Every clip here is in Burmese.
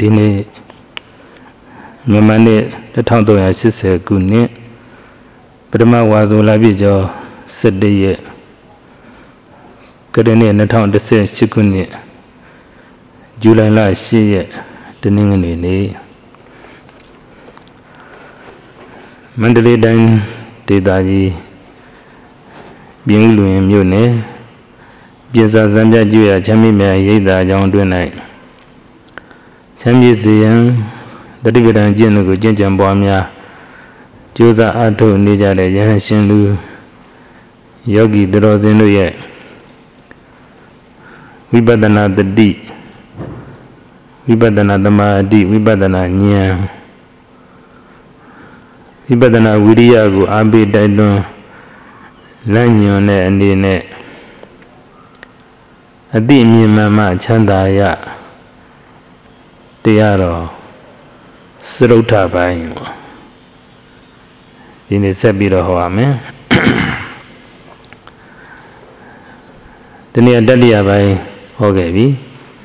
ဒီနေ့မြန်မာနှစ်1380ခုနှစ်ပထမဝါဆိုလပြည့်ကျော်17ရက်ကရနေ့2018ခုနှစ်ဇူလိုင်လ10ရက်တနင်္ဂနွေနေ့မန္တလေးတိုင်းဒေသကြီးပြင်ဦးလွင်မြို့နယ်ပြင်စာစံပြကျွော်ချမ်းမြေ့များရိပ်သာကျောင်းတွင်၌ချမ်းမြေ့စေရန်တတိပဒံကျင့်တို့ကိုကျင့်ကြံပွားများကြိုးစားအားထုတ်နေကြတဲ့ယဟန်ရှင်လူယောဂီတော်စင်တို့ရဲ့ဝိပဿနာတတိဝိပဿနာသမာဓိဝိပဿနာဉာဏ်ဝိပဿနာဝိရိယကိုအားပေးတိုက်တွန်းလမ်းညွှန်တဲ့အနေနဲ့အတိအမြင်မှချမ်းသာရတရားတော်စရုထပိုင်းဒီနေ့ဆက်ပြီးတော့ဟောရမယ်ဒီနေ့တတိယပိုင်းဟောခဲ့ပြီ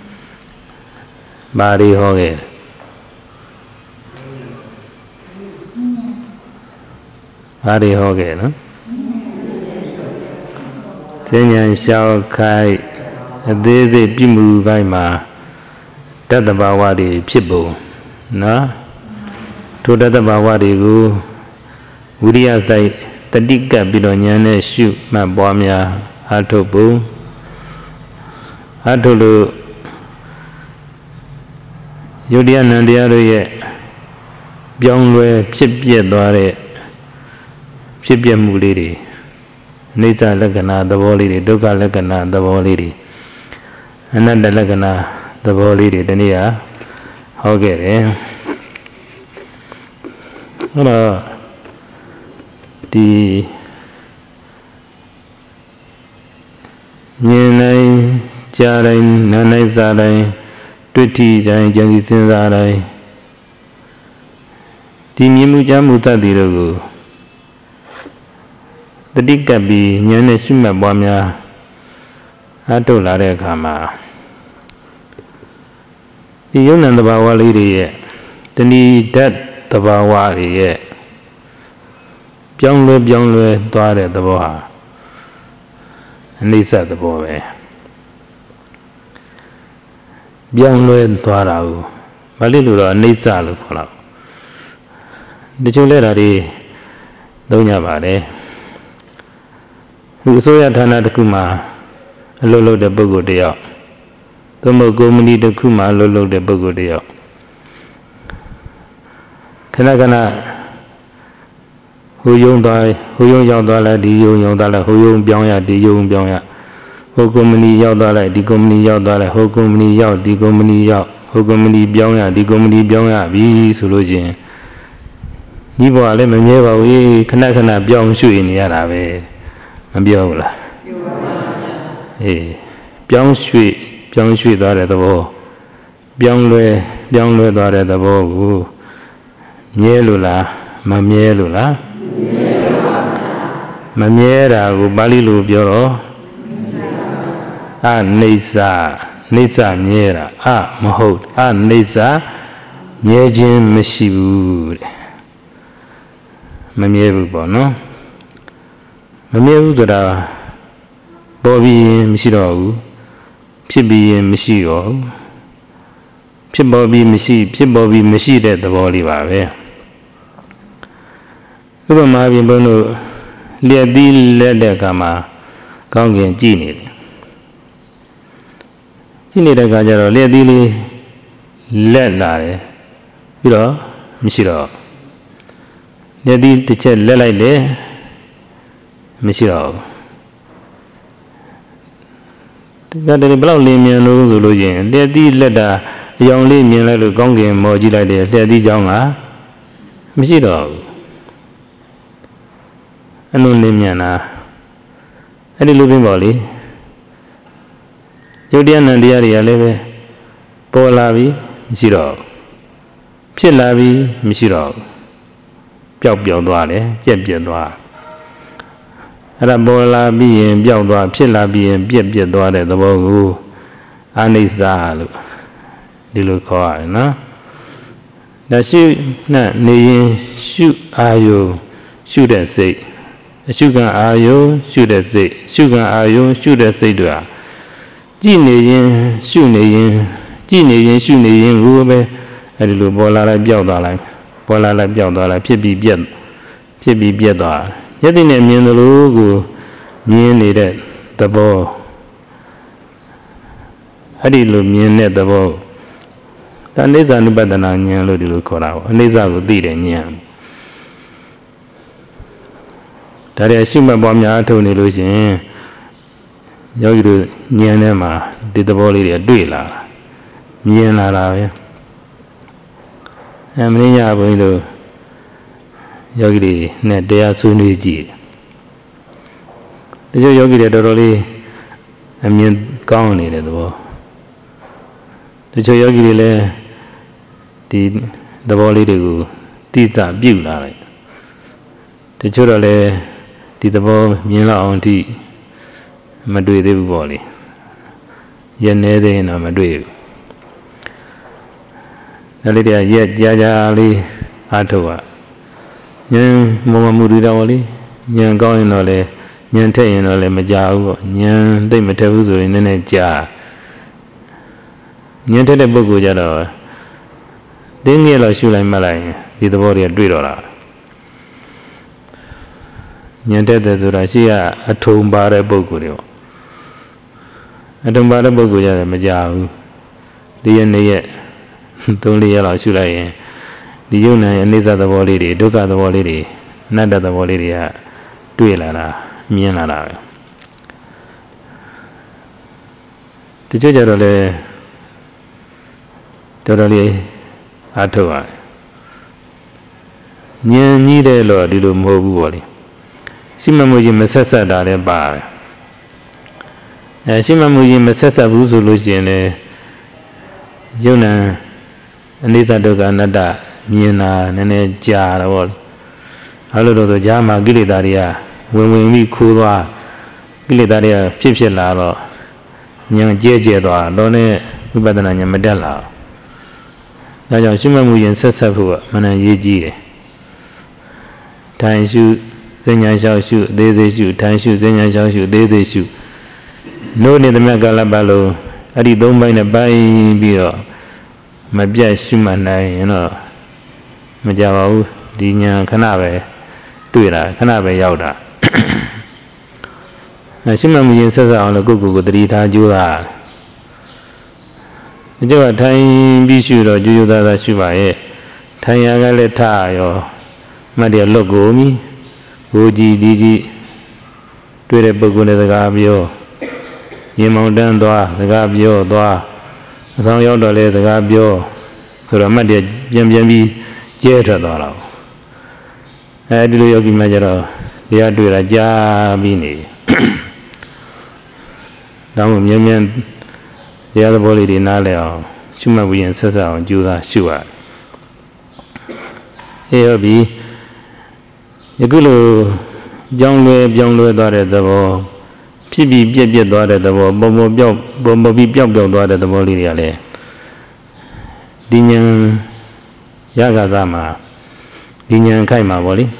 ဘာတွေဟောခဲ့ဘာတွေဟောခဲ့နော်သင်္ညာလျှောက်ခိုက်အသေးစိတ်ပြမှုပိုင်းမှာတတ္တဘာဝတွေဖြစ်ပုံနော်ထိုတတ္တဘာဝတွေကိုဝိရိယစိုက်တတိကပ်ပြီးတော့ဉာဏ်နဲ့ရှုမှတ်ပွားများအားထုတ်ပုံအားထုတ်လို့ယုတ်တရားနံတရားတို့ရဲ့ပြောင်းလဲဖြစ်ပြသွားတဲ့ဖြစ်ပြမှုလေးတွေနိစ္စလက္ခဏာသဘောလေးတွေဒုက္ခလက္ခဏာသဘောလေးတွေအနတ္တလက္ခဏာသဘောလေးတွေဒီနေ့ဟောခဲ့တယ်အဲ့တော့ဒီဉာဏ်တိုင်းကြားတိုင်းနားတိုင်းစားတိုင်းတွေ့ထိတိုင်းကြံစည်စဉ်းစားတိုင်းဒီမြင်မှုကြားမှုသတ္တိတို့ကိုတတိကပ်ပြီးဉာဏ်နဲ့ရှုမှတ်ပွားများအားထုတ်လာတဲ့အခါမှာဒီယုံ nant သဘာဝလေးတွေရဲ့တဏှိဓာတ်သဘာဝတွေရဲ့ပြောင်းလဲသွားတဲ့သဘောဟာအနိစ္စသဘောပဲပြောင်းလဲသွားတာကိုဘာလို့လို့တော့အနိစ္စလို့ခေါ်တော့ဒီချို့လဲတာတွေသုံးကြပါတယ်ဒီအစိုးရဌာနတစ်ခုမှာအလုပ်လုပ်တဲ့ပုဂ္ဂိုလ်တယောက်သို့မဟုတ်ကုမ္ပဏီတစ်ခုမှာအလုပ်လုပ်တဲ့ပုဂ္ဂိုလ်တယောက်ခဏဟိုယုံရောက်သွားလိုက်ဒီယုံရောက်သွားလိုက်ဟိုယုံပြောင်းရဒီယုံပြောင်းရဟိုကုမ္ပဏီရောက်သွားလိုက်ဒီကုမ္ပဏီရောက်သွားလိုက်ဟိုကုမ္ပဏီရောက်ဒီကုမ္ပဏီရောက်ဟိုကုမ္ပဏီပြောင်းရဒီကုမ္ပဏီပြောင်းရပြီဆိုလို့ချင်းညီဘွားလည်းမမြဲပါဘူးခဏပြောင်းရွှေ့နေရတာပဲမပြောဘူးလားပြောင်းရွှေ့သွားတဲ့သဘောပြောင်းလဲသွားတဲ့သဘောကိုမြဲလို့လားမမြဲလို့လားမမြဲတာကိုပါဠိလိုပြောတော့အနိစ္စမြဲတာမဟုတ်အနိစ္စမြဲခြင်းမရှိဘူးတဲ့မမြဲဘူးပေါ့နော်မမြဲဘူးဆိုတာပေါ်ပြီးရင်မရှိတော့ဘူးဖြစ်ပြီးရင်မရှိတော့ဘူးဖြစ်ပေါ်ပြီးမရှိတဲ့သဘောလေးပါပဲဥပမာပြင်ဘုန်းတို့လျက်သီးလက်တဲ့အခါမှာကောင်းကင်ကြည့်နေတယ်ကြည့်နေတဲ့အခါကျတော့လျက်သီးလေးလက်လာတယ်ပြီးတော့မရှိတော့လျက်သီးတစ်ချက်လက်လိုက်တယ်မရှိတော့ဘူးဒါတည်းဘလောက်လင်းမြန်လို့ဆိုလို့ရင်လျက်သီးလက်တာအယောင်လေးမြင်လိုက်လို့ကောင်းကင်မော်ကြည့်လိုက်တယ်လျက်သီးကြောင်းကမရှိတော့ဘူးအလုံးလင်းမြန်တာအဲ့ဒီလိုပြင်ပါလေယုတ်တရားနံတရားတွေကလည်းပဲပေါ်လာပြီမရှိတော့ဖြစ်လာပြီမရှိတော့ပျောက်သွားတယ်ပြက်သွားအဲ့ဒါပေါ်လာပြီးရင်ပျောက်သွားဖြစ်လာပြီးရင်ပြက်သွားတဲ့သဘောကိုအနိစ္စလို့ဒီလိုခေါ်ရတယ်နော်ဒါရှုနဲ့နေရင်ရှုအာယုရှုတဲ့စိတ်အရှုခံအာယုရှုတဲ့စိတ်ရှုခံအာယုရှုတဲ့စိတ်တို့ဟာကြည်နေရင်ရှုနေရင်ကြည်နေရင်ရှုနေရင်ကိုပဲအဲဒီလိုပေါ်လာလိုက်ပြောက်သွားလိုက်ပေါ်လာလိုက်ပြောက်သွားလိုက်ဖြစ်ပြီးပြက်သွားယတိနဲ့မြင်သလိုကိုမြင်နေတဲ့သဘောအဲ့ဒီလိုမြင်တဲ့သဘောဒါအိဋ္ဌာနုပဒနာဉာဏ်လို့ဒီလိုခေါ်တာပေါ့အိဋ္ဌာကိုသိတဲ့ဉာဏ်ဒါရဲ့ရှုမှတ်ပွားများထုတ်နေလို့ရှိရင်ယောဂီတို့ဉာဏ်ထဲမှာဒီသဘောလေးတွေတွေ့လာမြင်လာတာပဲမင်းရဘုန်းကြီးတို့ယောဂီတွေနဲ့တရားဆွေးနွေးကြည့်တယ်ယောဂီတွေတော်တော်လေးအမြင်ကောင်းနေတဲ့သဘောတချို့ယောဂီတွေလည်းဒီသဘောလေးတွေကိုတိကျပြုလာလိုက်တချို့တော့လည်းဒီသဘောမြင်လောက်အောင်ထိမတွေ့သေးဘူးပေါ့လေရနေသေးရင်တော့မတွေ့ဘူးဒါလေးတွေကရက်ကြာလေးအားထုတ်ပါဉာဏ်မောမမှုတွေတော့လေဉာဏ်ကောင်းရင်တော့လေဉာဏ်ထက်ရင်တော့လည်းမကြဘူးပေါ့ဉာဏ်သိမထက်ဘူးဆိုရင်နည်းနည်းကြာဉာဏ်ထက်တဲ့ပုဂ္ဂိုလ်ကြတော့တင်းငယ်လောက်ရှုလိုက်မှလိုက်ရင်ဒီသဘောတွေကတွေ့တော့တာဉာဏ်ထက်တဲ့ဆိုတာရှိရအထုံပါတဲ့ပုဂ္ဂိုလ်တွေပေါ့အထုံပါတဲ့ပုဂ္ဂိုလ်ကြတယ်မကြဘူးဒီရက်နေ့ရက်3-4ရက်လောက်ရှုလိုက်ရင်ဒီယုံနာရဲ့အနိစ္စသဘောလေးတွေဒုက္ခသဘောလေးတွေအနတ္တသဘောလေးတွေကတွေ့လာတာမြင်လာတာပဲတချို့ကြတော့လေတော်တော်လေးအားထုတ်ရတယ်ဉာဏ်ကြီးတယ်လို့ဒီလိုမဟုတ်ဘူးပေါ့လေရှိမှမှုချင်းမဆက်ဆက်တာလည်းပါတယ်ရှိမှမှုချင်းမဆက်ဆက်ဘူးဆိုလို့ရှိရင်လေယုံနာအနိစ္စဒုက္ခအနတ္တမြင်တာနည်းနည်းကြာတော့ပေါ့အဲ့လိုတော့ကြာမှကိလေသာတွေကဝင်ပြီးခိုးသွားကိလေသာတွေကဖြစ်လာတော့ဉာဏ်ကျဲသွားတော့နဲ့ဝိပဿနာဉာဏ်မတက်လာဒါကြောင့်ရှုမှတ်မှုရင်ဆက်ဆက်ဖို့ကမနရေးကြီးတယ်ထိုင်ရှုစဉ္ညာလျှောက်ရှုအသေးသေးရှုထိုင်ရှုစဉ္ညာလျှောက်ရှုအသေးသေးရှုနိုးနေတဲ့မြတ်ကာလပတ်လုံးအဲ့ဒီ၃ပိုင်းနဲ့ပိုင်းပြီးတော့မပြတ်ရှုမှတ်နိုင်ရင်တော့မကြပါဘူးဒီညာခဏပဲတွေ့တာခဏပဲရောက်တာရှုမှတ်မှုရင်ဆက်ဆက်အောင်လို့ကိုယ်ကိုတတိထားကြိုးစားဒီကြောင့်ထိုင်ပြီးရှုတော့ကြိုးကြိုးသားသားရှုပါရဲ့ထိုင်ရကလည်းထရောမှတ်ရလွတ်ကိုမီဘူကြီးဒီကြီးတွေ့တဲ့ပုဂ္ဂိုလ်နဲ့စကားပြောရင်မောင်တန်းသွားစကားပြောသွားအဆောင်ရောက်တော့လေစကားပြောဆိုတော့မှတ်ရပြန်ပြီးကျဲထွက်သွားတော့အဲဒီလိုယောဂီမှကြတော့တရားတွေ့တာကြားပြီးနေတောင်းမြဲမြဲတရားသဘောလေးတွေနားလည်အောင်ရှုမှတ်ပြီးရင်ဆက်ဆက်အောင်ကြိုးစားရှုရတယ်ဟုတ်ပြီယခုလိုပြောင်းလဲသွားတဲ့သဘောဖြစ်ပြီးပြက်သွားတဲ့သဘောပုံပြီးပျောက်သွားတဲ့သဘောလေးတွေကလည်းဒီဉာဏ်ရဂသမှာဒီဉာဏ်ခိုက်မှာပေါ့လေ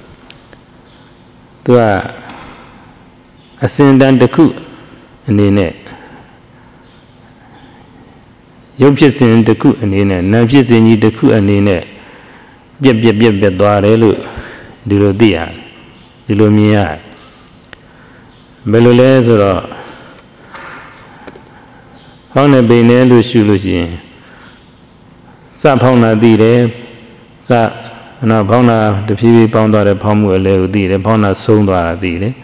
သူကအစဉ်တန်တစ်ခုအနေနဲ့ရုပ်ဖြစ်စဉ်တစ်ခုအနေနဲ့နာမ်ဖြစ်စဉ်ကြီးတစ်ခုအနေနဲ့ပြက်သွားတယ်လို့ဒီလိုသိရတယ်ဒီလိုမြင်ရတယ်ဘယ်လိုလဲဆိုတော့ဟောင်းနေပိန်နေလို့ရှုလို့ရှိရင်စဖောင်းတာသိတယ်စနော်ဖောင်းတာတဖြည်းဖြည်းပေါင်းသွားတယ်ဖောင်းမှုအလဲကိုသိတယ်ဖောင်းတာဆုံးသွားတာသိတယ်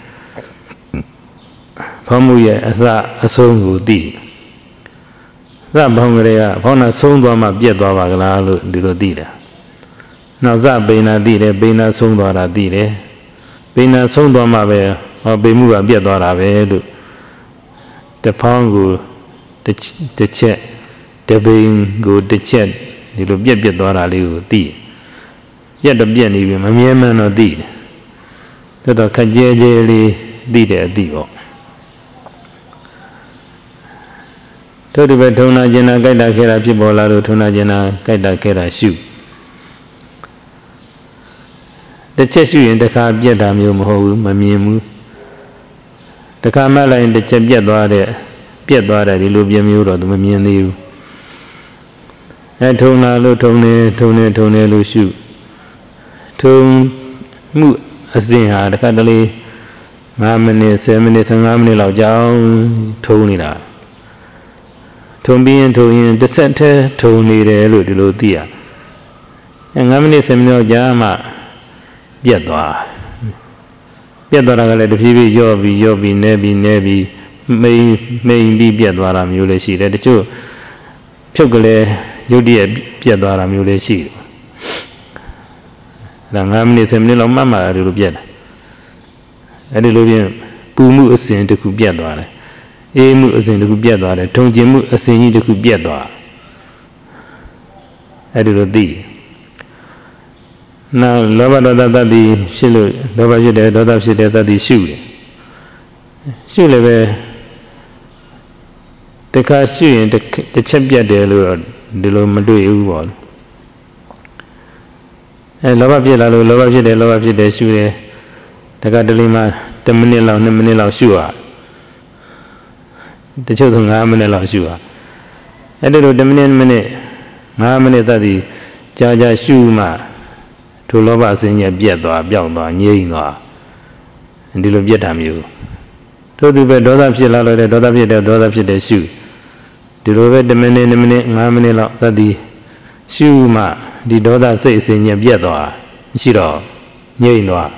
ဖောင်းမှုရဲ့အစအဆုံးကိုသိစဖောင်းကြတဲ့ကဖောင်းတာဆုံးသွားမှပြက်သွားပါကလားလို့ဒီလိုသိတယ်နောက်စပိန်တာသိတယ်ပိန်တာဆုံးသွားတာသိတယ်ပိန်တာဆုံးသွားမှပဲဟောပိန်မှုကပြက်သွားတာပဲလို့တဖောင်းကိုတစ်ချက်တပိန်ကိုတစ်ချက်ဒီလိုပြက်သွားတာလေးကိုသိရက်တော့ပြက်နေပြီမမြဲမှန်းတော့သိတယ်တော်ခက်ကြဲလေးသိတဲ့အသိပေါ့တို့ဒီပဲထုံနာကျင်နာကြိုက်တာခဲတာဖြစ်ပေါ်လာလို့ထုံနာကျင်နာကြိုက်တာခဲတာရှု The Cheshire the car yet am you mo, Mamimu. The Kamala in the Piedwada, the Lubium Euro, the Mamian. And Tona, Tone, Lusu. Tone, Mu, as they had a cuddly. Mammy, 7 minutes and Mammy Lao Jow, Tonina. Tombi and Tony, the center, Tony, the Ludia. And Mammy Samuel Jama. Piedwa. Piedwa let the TV Yobi, Nebi, may be Piedwara Muleshi, let the two Pugale, Judia Piedwara Muleshi. Rangamni Samuel Mamma, Rubian. Adiluvian, Pumu ascend to Kubiadwara. Emu ascend to Kubiadwara, Tonjimu ascend to Kubiadwara. Adiludi. Now, Lava the Shilu, Lava Jude, Dada Shida, the Shoe. Shule, the car shoe and the champion de Lomadu wall. And Lava Jude, Shoe. The Gadalima, the Manila Shua. The children are Manila Shua. I did the minute, Mamma Daddy, Jaja Shuma, to love us in your Biadwa, Yinga, and the Vietnam you. To the daughter of Shilla, the daughter of the shoe. The Rovet the minute, Mamma Daddy, Shuma, the daughter says in your Biadwa, Shiro, Yinga.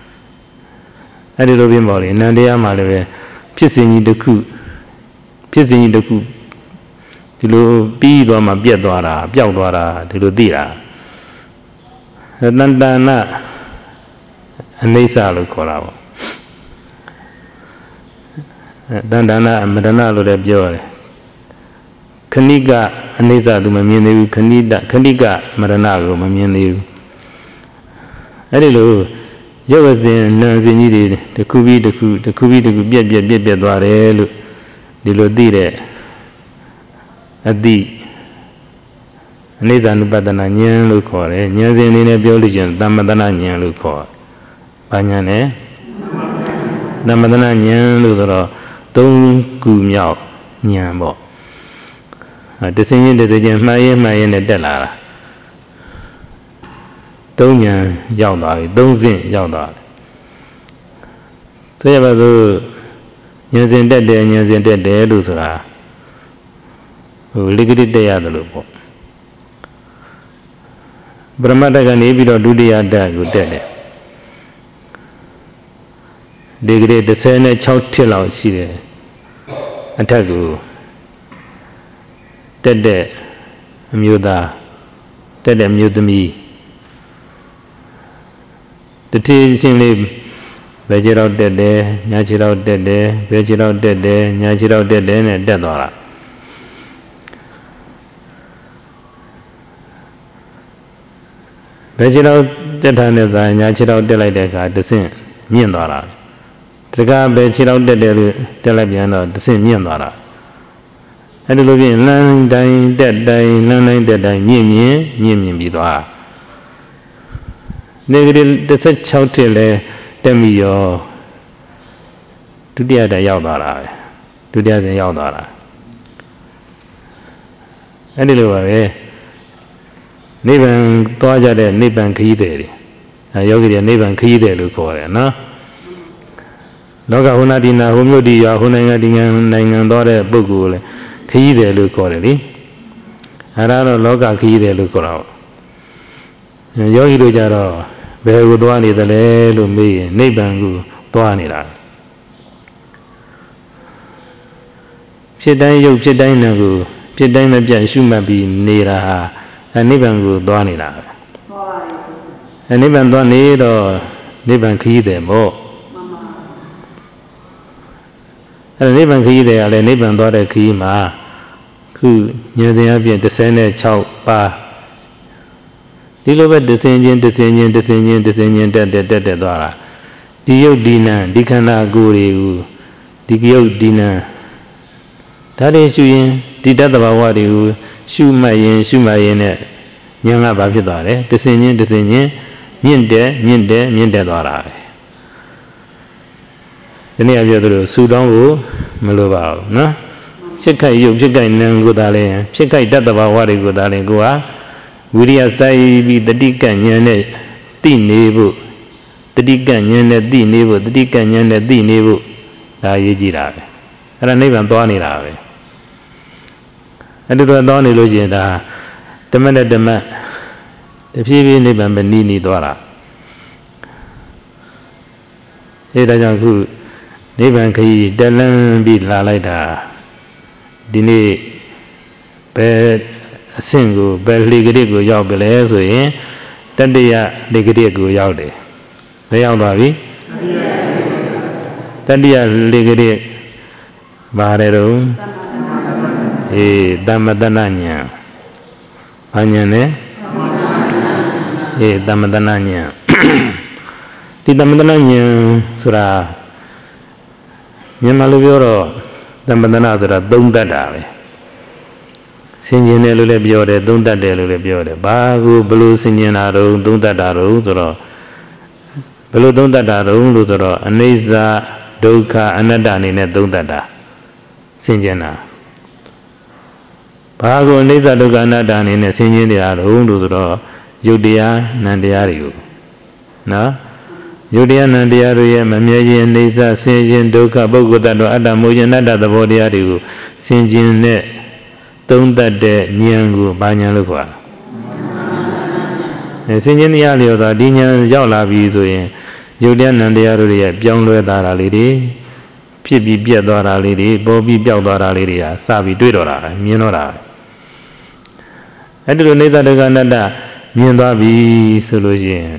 I did love him all in Nadia Malave, pissing the coup, to lo bead on my Biadwara, Biadwara, to lo dira. Nandana, and they saw the Corao. Dandana and Madana lo de Biore. Kaniga, and they saw the Mamini, Kaniga, Madanago, Mamini. I did love. Jawazin, Nanzini, the Kubi, the Kubi, the Biadware, the Lodire, Adi, Nathan Badana Nyan Lucore, Nyanzin in a biologian, Damadana Nyan Lucore. Panyane Damadana Nyan Ludro, Don't Gumyao, Nyambo. The singing the Maya and the Delara. Don't yell, don't think yell. So, you think that day, you think that day, Lusra. Liquid day at the loop. Brahmata Nebi or Dudia Dag would tell it. Degrade the Senate Chow till out, see there. Attack you. That day, Muda, that amused me. The teaching live, veggie out dead day, Nachi out dead day, veggie out dead day, Nachi out dead day, and dead or. Veggie out dead hand as I Nachi out dead like that, the same, Niandara. The guy veggie out dead telebiano, the same Niandara. And the Luvian land dying, dead dying, land dead dying, yin bidwa. Negative the such hotel, Demio to the other Yaudara, to the other Yaudara. Anyway, Niban Toja, Niban Kide, a yogi, Niban Kide, look for it, no? Loga Hunadina, Humudia, Hunangadingan, Nangandore, Bugul, Kide, look for it. Arano Loga Kide, look out. Yogi Rujaro, Beguani the Lumi, Nebangu, Tuanira. Pidayu, Pidainagu, Pidaina Janshuma be Nira, and Nebangu, Tuanira. And Neban Duanid or Neban Kide, more. And Neban Kide, and Neban Dora Kima, who near the Abian, the Senate Chow Pa. Dilover descending, dead. The Yodina, Dikana Guru, the Yodina. That is you, the Dadawadi, Shumayan, Yanga Babidare, descending, မြင့်တက်သွားတာပဲဒီနေ့အပြောသလိုဆူတောင်းဖို့မလိုပါဘူးနော်ဖြစ်ခိုက်ရုပ်ဖြစ်ခိုက်နာမ်ကိုသာလဲဖြစ်ခိုက်တတ်တဘာဝတွေကိုသာလဲကိုဟာဝိရိယစိုက်ပြီးတတိကဉာဏ်နဲ့သိနေဖို့တတိကဉာဏ်နဲ့သိနေဖို့တတိကဉာဏ်နဲ့သိနေဖို့ဒါရေးကြည့်တာပဲအဲ့ဒါနိဗ္ဗာန်သွားနေတာပဲအဲ့ဒီတော့သွားနေလို့ရှိရင်ဒါဓမ္မနဲ့ဓမ္မတဖြည်းဖြည်းနိဗ္ဗာန်ပဲနီးသွားတာအဲဒါကြောင့်ခုနိဗ္ဗာန်ခရီးတက်လန်းပြီးလာလိုက်တာဒီနေ့ဘယ်အဆင့်ကိုဘယ်လေကတိကိုရောက်ပြီလဲဆိုရင်တတိယလေကတိကိုရောက်တယ်ဘယ်ရောက်သွားပြီတတိယလေကတိဘာလဲတော့သမ္မတနာဉာဏ်ဘာဉာဏ်လဲသမ္မတနာဉာဏ်ဒီသမ္မတနာဉာဏ်ဆိုတာမြန်မာလိုပြောတော့သမ္မတနာဆိုတာသုံးတတ်တာပဲဆင်ခြင်တယ်လို့လည်းပြောတယ်သုံးတတ်တယ်လို့လည်းပြောတယ်ဘာကိုဘလို့ဆင်ခြင်တာတော့သုံးတတ်တာတော့ဆိုတော့ဘလို့သုံးတတ်တာတော့လို့ဆိုတော့အနိစ္စဒုက္ခအနတ္တအနေနဲ့သုံးတတ်တာဆင်ခြင်တာဘာကိုအနိစ္စဒုက္ခအနတ္တအနေနဲ့ဆင်ခြင်တရားတော့လို့ဆိုတော့ယုတ်တရားနံတရားတွေကိုနော်ယုတ်တရားနံတရားတွေရဲ့မမြဲခြင်းအိဋ္ဌဆင်းခြင်းဒုက္ခပုဂ္ဂိုလ်တ attva အတ္တမိုးခြင်းအနတ္တသဘောတရားတွေကိုဆင်ခြင်းနဲ့သုံးတတ်တဲ့ဉာဏ်ကိုဘာဉာဏ်လို့ခေါ်တာဆင်ခြင်းတရားလျော်သာဒီဉာဏ်ရောက်လာပြီဆိုရင်ယုတ်တရားနံတရားတွေရဲ့ပြောင်းလဲသွားတာလေးတွေဖြစ်ပြီးပြတ်သွားတာလေးတွေပေါ်ပြီးပြောက်သွားတာလေးတွေဟာစပြီးတွေ့တော့တာမြင်တော့တာအဲ့ဒီလိုအိဋ္ဌဒုက္ခအနတ္တမြင်သွားပြီဆိုလို့ရှိရင်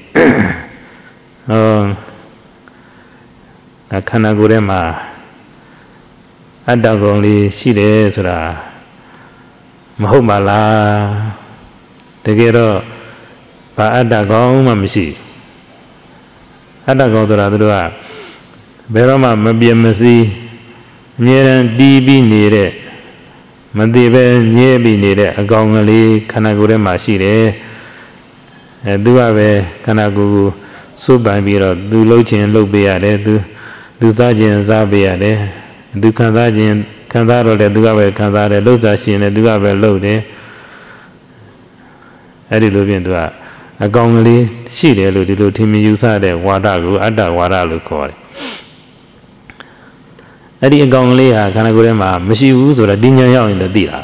ခန္ဓာကိုယ်ထဲမှာအတ္တကောင်လေးရှိတယ်ဆိုတာမဟုတ်ပါလားတကယ်တော့ဘာအတ္တကောင်မှမရှိအတ္တကောင်ဆိုတာသူတို့ကဘယ်တော့မှမပြတ်မစည်းအမြဲတမ်းတီးပြီးနေတဲ့မသိပဲညဲပြီးနေတဲ့အကောင်ကလေးခန္ဓာကိုယ်ထဲမှာရှိတယ်သူကပဲခန္ဓာကိုယ်ကိုစုပိုင်ပြီးတော့သူလှုပ်ခြင်းလှုပ်ပေးရတယ်သူစားခြင်းစားပေးရတယ်သူခံစားခြင်းခံစားတော့လေသူကပဲခံစားတယ်လှုပ်စားရှင်လည်းသူကပဲလှုပ်တယ်အဲ့ဒီလိုဖြင့်သူကအကောင်ကလေးရှိတယ်လို့ဒီလိုထင်မြင်ယူဆတဲ့ဝါဒကိုအတ္တဝါဒလို့ခေါ်တယ်အဲ့ဒီအကောင်ကလေးဟာခန္ဓာကိုယ်ထဲမှာမရှိဘူးဆိုတော့ဒီဉာဏ်ရောက်ရင်တော့သိတာ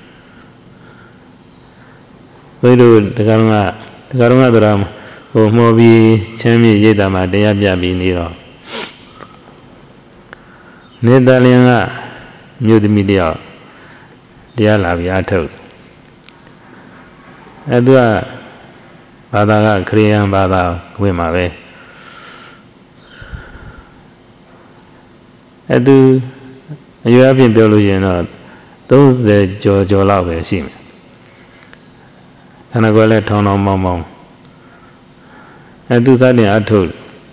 ဘယ်လိုတက္ကရာဆိုတာဟိုမော်ပြီးချမ်းမြေ့ရိတ်တာမှာတရားပြပြီးနေတော့နေတလျင်ကမြို့သမီးတယောက်တရားလာပြီးအားထုတ်သူကဘာသာကခရစ်ယာန်ဘာသာဝင်မှာပဲသူအရွယ်အပြင်ပြောလို့ရင်တော့30ကျော်လောက်ပဲရှိမယ်ခန္ဓာကိုယ်လည်းထောင်းမောင်းသူသားတင်အထုတ်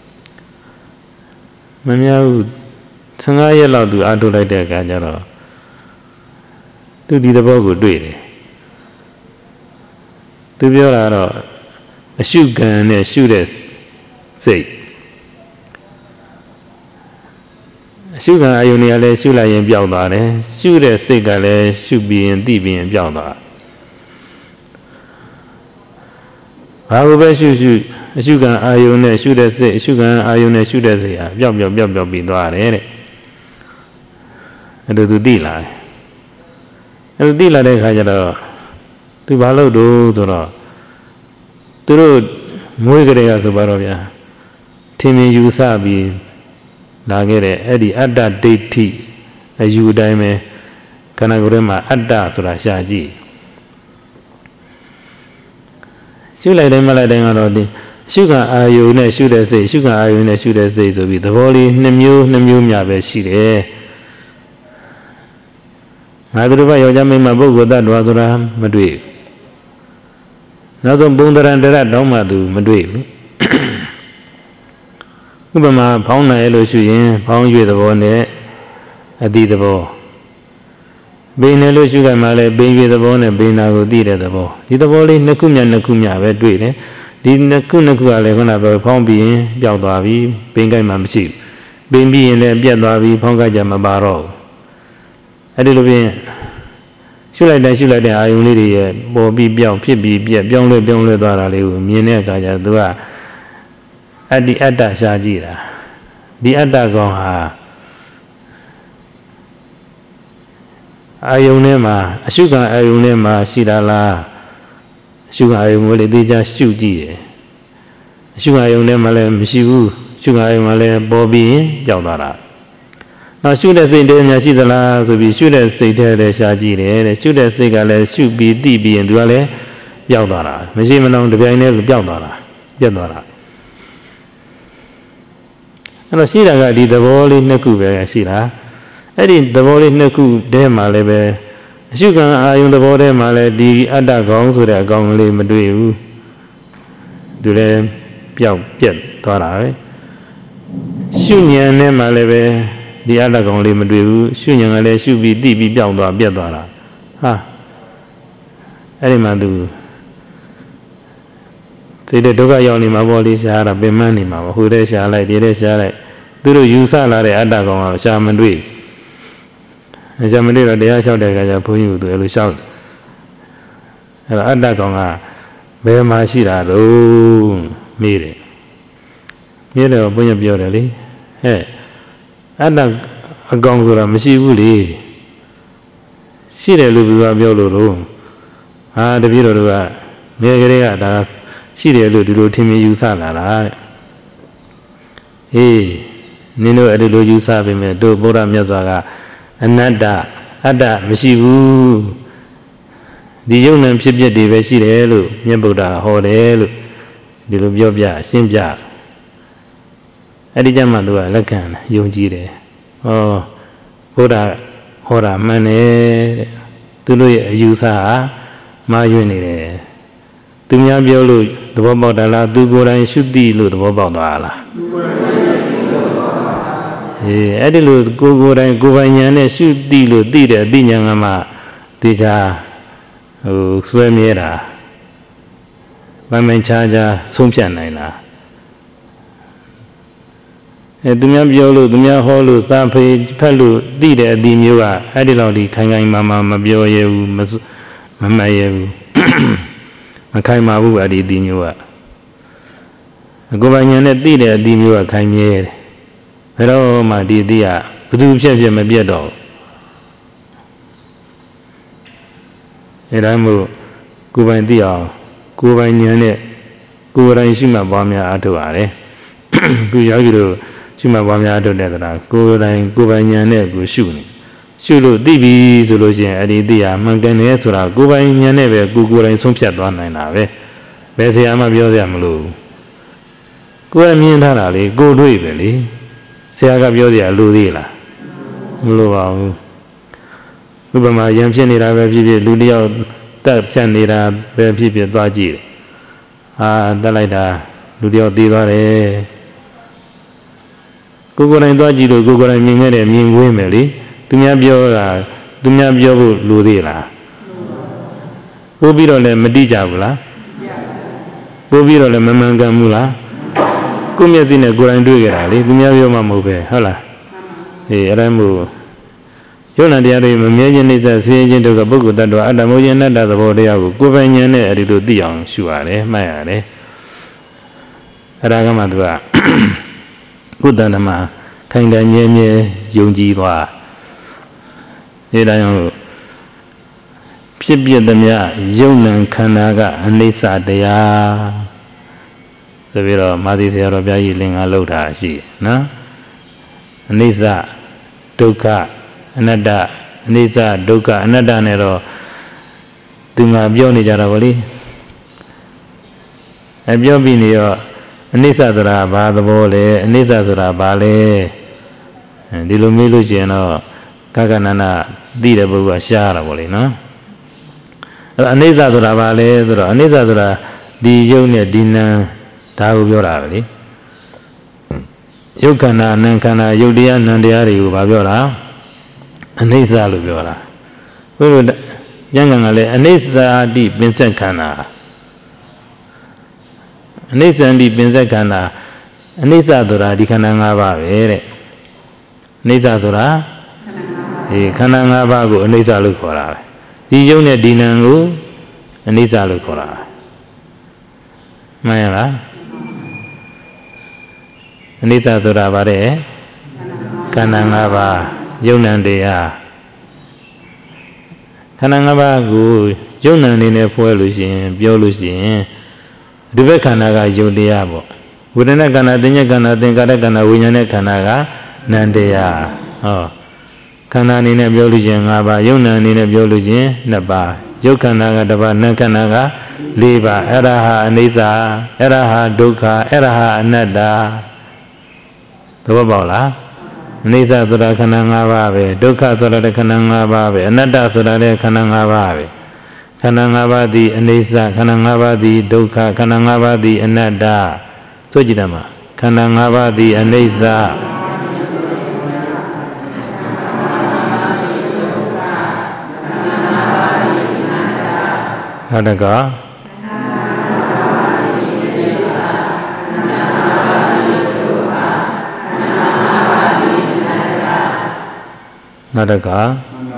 မများဘူး15ရက်လောက်သူအထုတ်လိုက်တဲ့အခါကျတော့သူဒီသဘောကိုတွေ့တယ်သူပြောတာတော့အရှုခံနဲ့ရှုတဲ့စိတ်အရှုခံအယုန်တွေကလည်းရှုလိုက်ရင်ပျောက်သွားတယ်ရှုတဲ့စိတ်ကလည်းရှုပြီးရင်သိပြီးရင်ပျောက်သွားဘာလို့ပဲရှုအရှုခံအာယုန်နဲ့ရှုတဲ့စိတ်အရှုခံအာယုန်နဲ့ရှုတဲ့စိတ်ဟာပျောက်ပြီးသွားတယ်တဲ့အဲ့ဒါသူသိလာတယ်အဲ့ဒါသိလာတဲ့အခါကျတော့သူဘာလို့တော့ဆိုတော့သူတို့မွေးကြတဲ့ဆိုပါတော့ဗျာထင်မြင်ယူဆပြီးလာခဲ့တဲ့အဲ့ဒီအတ္တဒိဋ္ဌိအယူအတိုင်းပဲခန္ဓာကိုယ်ထဲမှာအတ္တဆိုတာရှာကြည့်ရှုလိုက်တိုင်းမလိုက်တိုင်းကတော့ဒီရှုခံအာယုန်နဲ့ရှုတဲ့စိတ်ရှုခံအာယုန်နဲ့ရှုတဲ့စိတ်ဆိုပြီးသဘောလေးနှစ်မျိုးများပဲရှိတယ်ငါတို့ဘယောက်ျားမိန်းမပုဂ္ဂိုလ်တ attva ဆိုတာမတွေ့နောက်ဆုံးဘုံတရံတရတောင်းမှသူမတွေ့ဘူးဥပမာဖောင်းနိုင်လို့ရှိရင်ဖောင်းရွေသဘောနဲ့အတိသဘောဘိနေလို့ရှုခိုင်းမှလည်းဘိရွေသဘောနဲ့ဘိနာကိုသိတဲ့သဘောဒီသဘောလေးနှစ်ခုမြပဲတွေ့တယ်ဒီနှစ်ခုကလည်းခုနကဖောင်းပြီးရင်ပျောက်သွားပြီပင်ကိုက်မှမရှိဘူးပင်ပြီးရင်လည်းပြတ်သွားပြီဖောင်းကိုက်ကြမပါတော့ဘူးအဲ့ဒီလိုဖြင့်ရှုလိုက်တဲ့အာယုံလေးတွေရဲ့ပေါ်ပြီးပြောင်းဖြစ်ပြီးပြက်ပြောင်းလဲသွားတာလေးကိုမြင်တဲ့အခါကျသူကအတ္တရှားကြည့်တာဒီအတ္တကောင်ဟာအာယုံထဲမှာအရှုခံအာယုံထဲမှာရှိတာလားအရှုခံအာယုံကိုလေသေချာရှုကြည့်တယ်အရှုခံအာယုံထဲမှာလည်းမရှိဘူးရှုခံအာယုံမှာလည်းပေါ်ပြီးရင်ပျောက်သွားတာနောက်ရှုတဲ့စိတ်တည်းများရှိသလားဆိုပြီးရှုတဲ့စိတ်တည်းလည်းရှားကြည့်တယ်တဲ့ရှုတဲ့စိတ်ကလည်းရှုပြီးသိပြီးရင်သူကလည်းပျောက်သွားတာမရှိမနှောင်တစ်ပြိုင်တည်းပျောက်သွားတာပြတ်သွားတာအဲ့တော့ရှိတာကဒီသဘောလေးနှစ်ခုပဲရှိတာအဲ့ဒီသဘောလေးနှစ်ခုတည်းမှာလည်းပဲအရှုခံအာယုံသဘောတည်းမှာလည်းဒီအတ္တကောင်ဆိုတဲ့အကောင်လေးမတွေ့ဘူးသူလည်းပျောက်ပြတ်သွားတာပဲရှုဉဏ်နဲ့မှလည်းပဲဒီအတ္တကောင်လေးမတွေ့ဘူးရှုဉဏ်ကလည်းရှုပြီးသိပြီးပျောက်သွားပြတ်သွားတာဟာအဲ့ဒီမှာသူသိတဲ့ဒုက္ခရောက်နေမှာပေါ့လေရှားတာပင်မနေမှာပေါ့ဟိုတဲ့ရှားလိုက်ဒီတဲ့ရှားလိုက်သူတို့ယူဆလာတဲ့အတ္တကောင်ကရှားမတွေ့ရှားမတွေ့တော့တရားလျှောက်တဲ့အခါကျဘုန်းကြီးကသူအဲ့လိုလျှောက်အဲ့တော့အတ္တကောင်ကဘယ်မှာရှိတာတော့မေးတယ်မြဲတယ်ဘုန်းကြီးပြောတယ်လေဟဲ့အတ္တအကောင်ဆိုတာမရှိဘူးလေရှိတယ်လို့ပြောလို့တော့ဟာတပည့်တော်တို့ကငယ်ကလေးကဒါရှိတယ်လို့ဒီလိုထင်မြင်ယူဆလာတာတဲ့အေးနင်တို့အဲ့ဒီလိုယူဆပေမဲ့တို့ဗုဒ္ဓမြတ်စွာကအနတ္တအတ္တမရှိဘူးဒီယုံနံဖြစ်ပျက်တွေပဲရှိတယ်လို့မြတ်ဗုဒ္ဓဟောတယ်လို့ဒီလိုပြောပြရှင်းပြအဲ့ဒီကြမှာသူကလက်ခံယုံကြည်တယ်ဟောဘုရားဟောတာမှန်တယ်တဲ့သူတို့ရဲ့အယူဆဟာမှားယွင်းနေတယ်သူများပြောလို့သဘောပေါက်တာလားသူကိုယ်တိုင်ရှုသိလို့သဘောပေါက်သွားလားအဲ့ဒီလိုကိုယ်တိုင်ကိုယ်ပိုင်ဉာဏ်နဲ့ရှုသိလို့သိတဲ့အသိဉာဏ်ကမှသိချာဆွဲမြဲတာမှန်ခြားဆုံးဖြတ်နိုင်လားသူများပြောလို့သူများဟောလို့သာဖေးဖက်လို့သိတဲ့အသည့်မျိုးကအဲ့ဒီလောက်ဒီခိုင်ခိုင်မာမာမပြောရဘူးမမှတ်ရဘူးမခိုင်မာဘူးအဲ့ဒီအသည့်မျိုးကကိုယ်ပိုင်ဉာဏ်နဲ့သိတဲ့အသည့်မျိုးကခိုင်မြဲတယ်ဘယ်တော့မှဒီအသည့်ကဘယ်သူဖြစ်မပြတ်တော့အဲ့ဒါမို့ကိုယ်ပိုင်သိအောင်ကိုယ်ပိုင်ဉာဏ်နဲ့ကိုယ်တိုင်ရှိမှပွားများအားထုတ်ရတယ်ခုယောဂီတို့ရှိမှပွားများအားထုတ်တဲ့တရားကိုယ်တိုင်ကိုယ်ပိုင်ဉာဏ်နဲ့ကိုရှုနေရှုလို့သိပြီဆိုလို့ရှိရင်အဲ့ဒီသိရမှန်ကန်တယ်ဆိုတာကိုယ်ပိုင်ဉာဏ်နဲ့ပဲကိုယ်တိုင်ဆုံးဖြတ်သွားနိုင်တာပဲဘယ်ဆရာမှပြောရမလို့ကိုယ်အမြင်ထားတာလေကိုယ်တွေ့ပဲလေဆရာကပြောစရာလိုသေးလားမလိုပါဘူးဥပမာယံဖြစ်နေတာပဲဖြစ်ဖြစ်လူတယောက်တက်ဖြတ်နေတာပဲဖြစ်ဖြစ်သွားကြည့်တယ်တက်လိုက်တာလူတယောက်သေးသွားတယ်ကိုယ်တိုင်သွားကြည့်လို့ကိုယ်တိုင်မြင်ခဲ့တယ်မြင်ခွင့်ပဲလေသူများပြောတာသူများပြောဖို့လိုသေးလားပို့ပြီးတော့လည်းမတိကြဘူးလားပို့ပြီးတော့လည်းမမှန်ကန်ဘူးလားကိုယ့်မျက်စိနဲ့ကိုယ်တိုင်တွေ့ကြတာလေသူများပြောမှမဟုတ်ပဲဟုတ်လားအဲ့ဒါမို့ယုံနာတရားတွေမမြဲခြင်းနှိစ္စဆင်းရဲခြင်းတို့ကပုဂ္ဂိုလ်တ attva အတ္တမိုးခြင်းအနတ္တသဘောတရားကိုကိုယ်ပိုင်ဉာဏ်နဲ့အဲ့ဒီလိုသိအောင်ရှုရတယ်မှတ်ရတယ်အဲ့ဒါကမှသူကကုသဏမှာခိုင်တန်မြဲမြဲယုံကြည်သွားဒီတိုင်းအောင်လို့ဖြစ်ပြသမျှယုံနံခန္ဓာကအနိစ္စတရားဆိုပြီးတော့မာသီဆရာတော်ဘုရားကြီးလင်္ကာလှုပ်တာရှိနော်အနိစ္စဒုက္ခအနတ္တအနိစ္စဒုက္ခအနတ္တနဲ့တော့သူငါပြောနေကြတာဗောလေပြောပြီးနေတော့အနိစ္စဆိုတာဘာသဘောလဲအနိစ္စဆိုတာဘာလဲဒီလိုမေးလို့ရှိရင်တော့ကကနန္ဒသိတဲ့ပုဂ္ဂိုလ်ကရှားတာဗောလေနော်အဲ့အနိစ္စဆိုတာဘာလဲဆိုတော့အနိစ္စဆိုတာဒီယုတ်နဲ့ဒီနံဒါကိုပြောတာပဲလေယုတ်ခန္ဓာနံခန္ဓာယုတ်တရားနံတရားတွေကိုဘာပြောတာအနိစ္စလို့ပြောတာဘုရားကျမ်းဂန်ကလည်းအနိစ္စတိပင်စက်ခန္ဓာ Anisandi Pinsakana, Anisa Dura, the Kananga Vere. Nisa Dura, a Kananga Bago, Anisa Lucora. The Junior Dinangu, Anisa Lucora. Mayala Anita Dura Vare, Kananga Ba, Junandea. Kananga Gu, Junan in a Poelusin, Biolusin. Dubekanaga Juliabo. Within a Canadian Canadian Canagana, Winana Canaga, Nandea. Oh. Canan in a biologian, Aba, Yunan in a biologian, Naba, Jokanaga, Daba, Nankanaga, Liba, Eraha, Anisa, Eraha, Duka, Eraha, Nada. Tobola Nisa Sura Kananga Babe, Duka Sura Kananga Babe, Anada Sura Kananga Babe. Kanangavadi Anisa, Kanangavadi Dukkha, Kanangavadi Anada. Sojidama. Kanangavadi Anisa. Hadaga. Hadaga.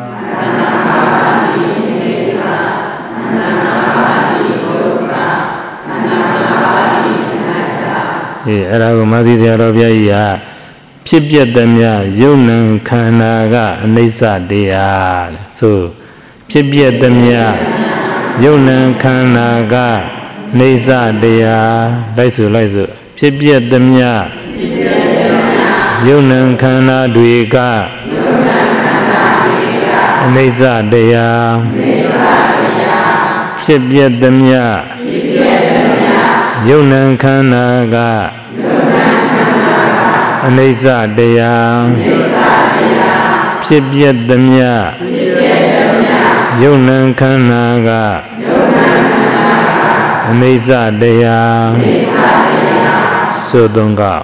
Aragomadi Arabia, Pipia Damia, Yunan Kanaga, Anisa Dea. So, Pipia Damia, Yunan Kanaga, Nisa Dea, Laisu, Pipia Damia, Yunan Kana Duiga, Nisa Dea, Pipia Damia. Yunan Kanaga Anisa Dea Pipia Damia Yunan Kanaga Anisa Dea Sodonga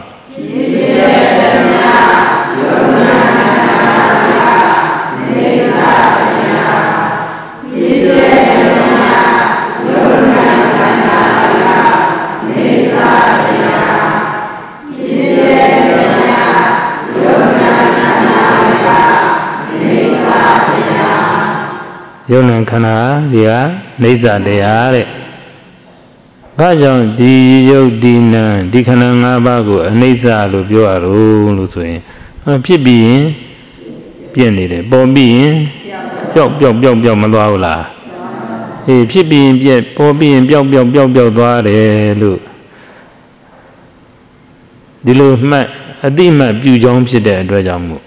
Yunan Kana, Dia, Nisa Dea. Bajon, Di Yodina, Dikana Bago, Nisa Lubioaru, Lucy. Pibi, Pianide, Bobby, Biom Malaula. A Pibi, yet Bobby and Biom, look. The low mat, a dimma, you jump there, Drajamu.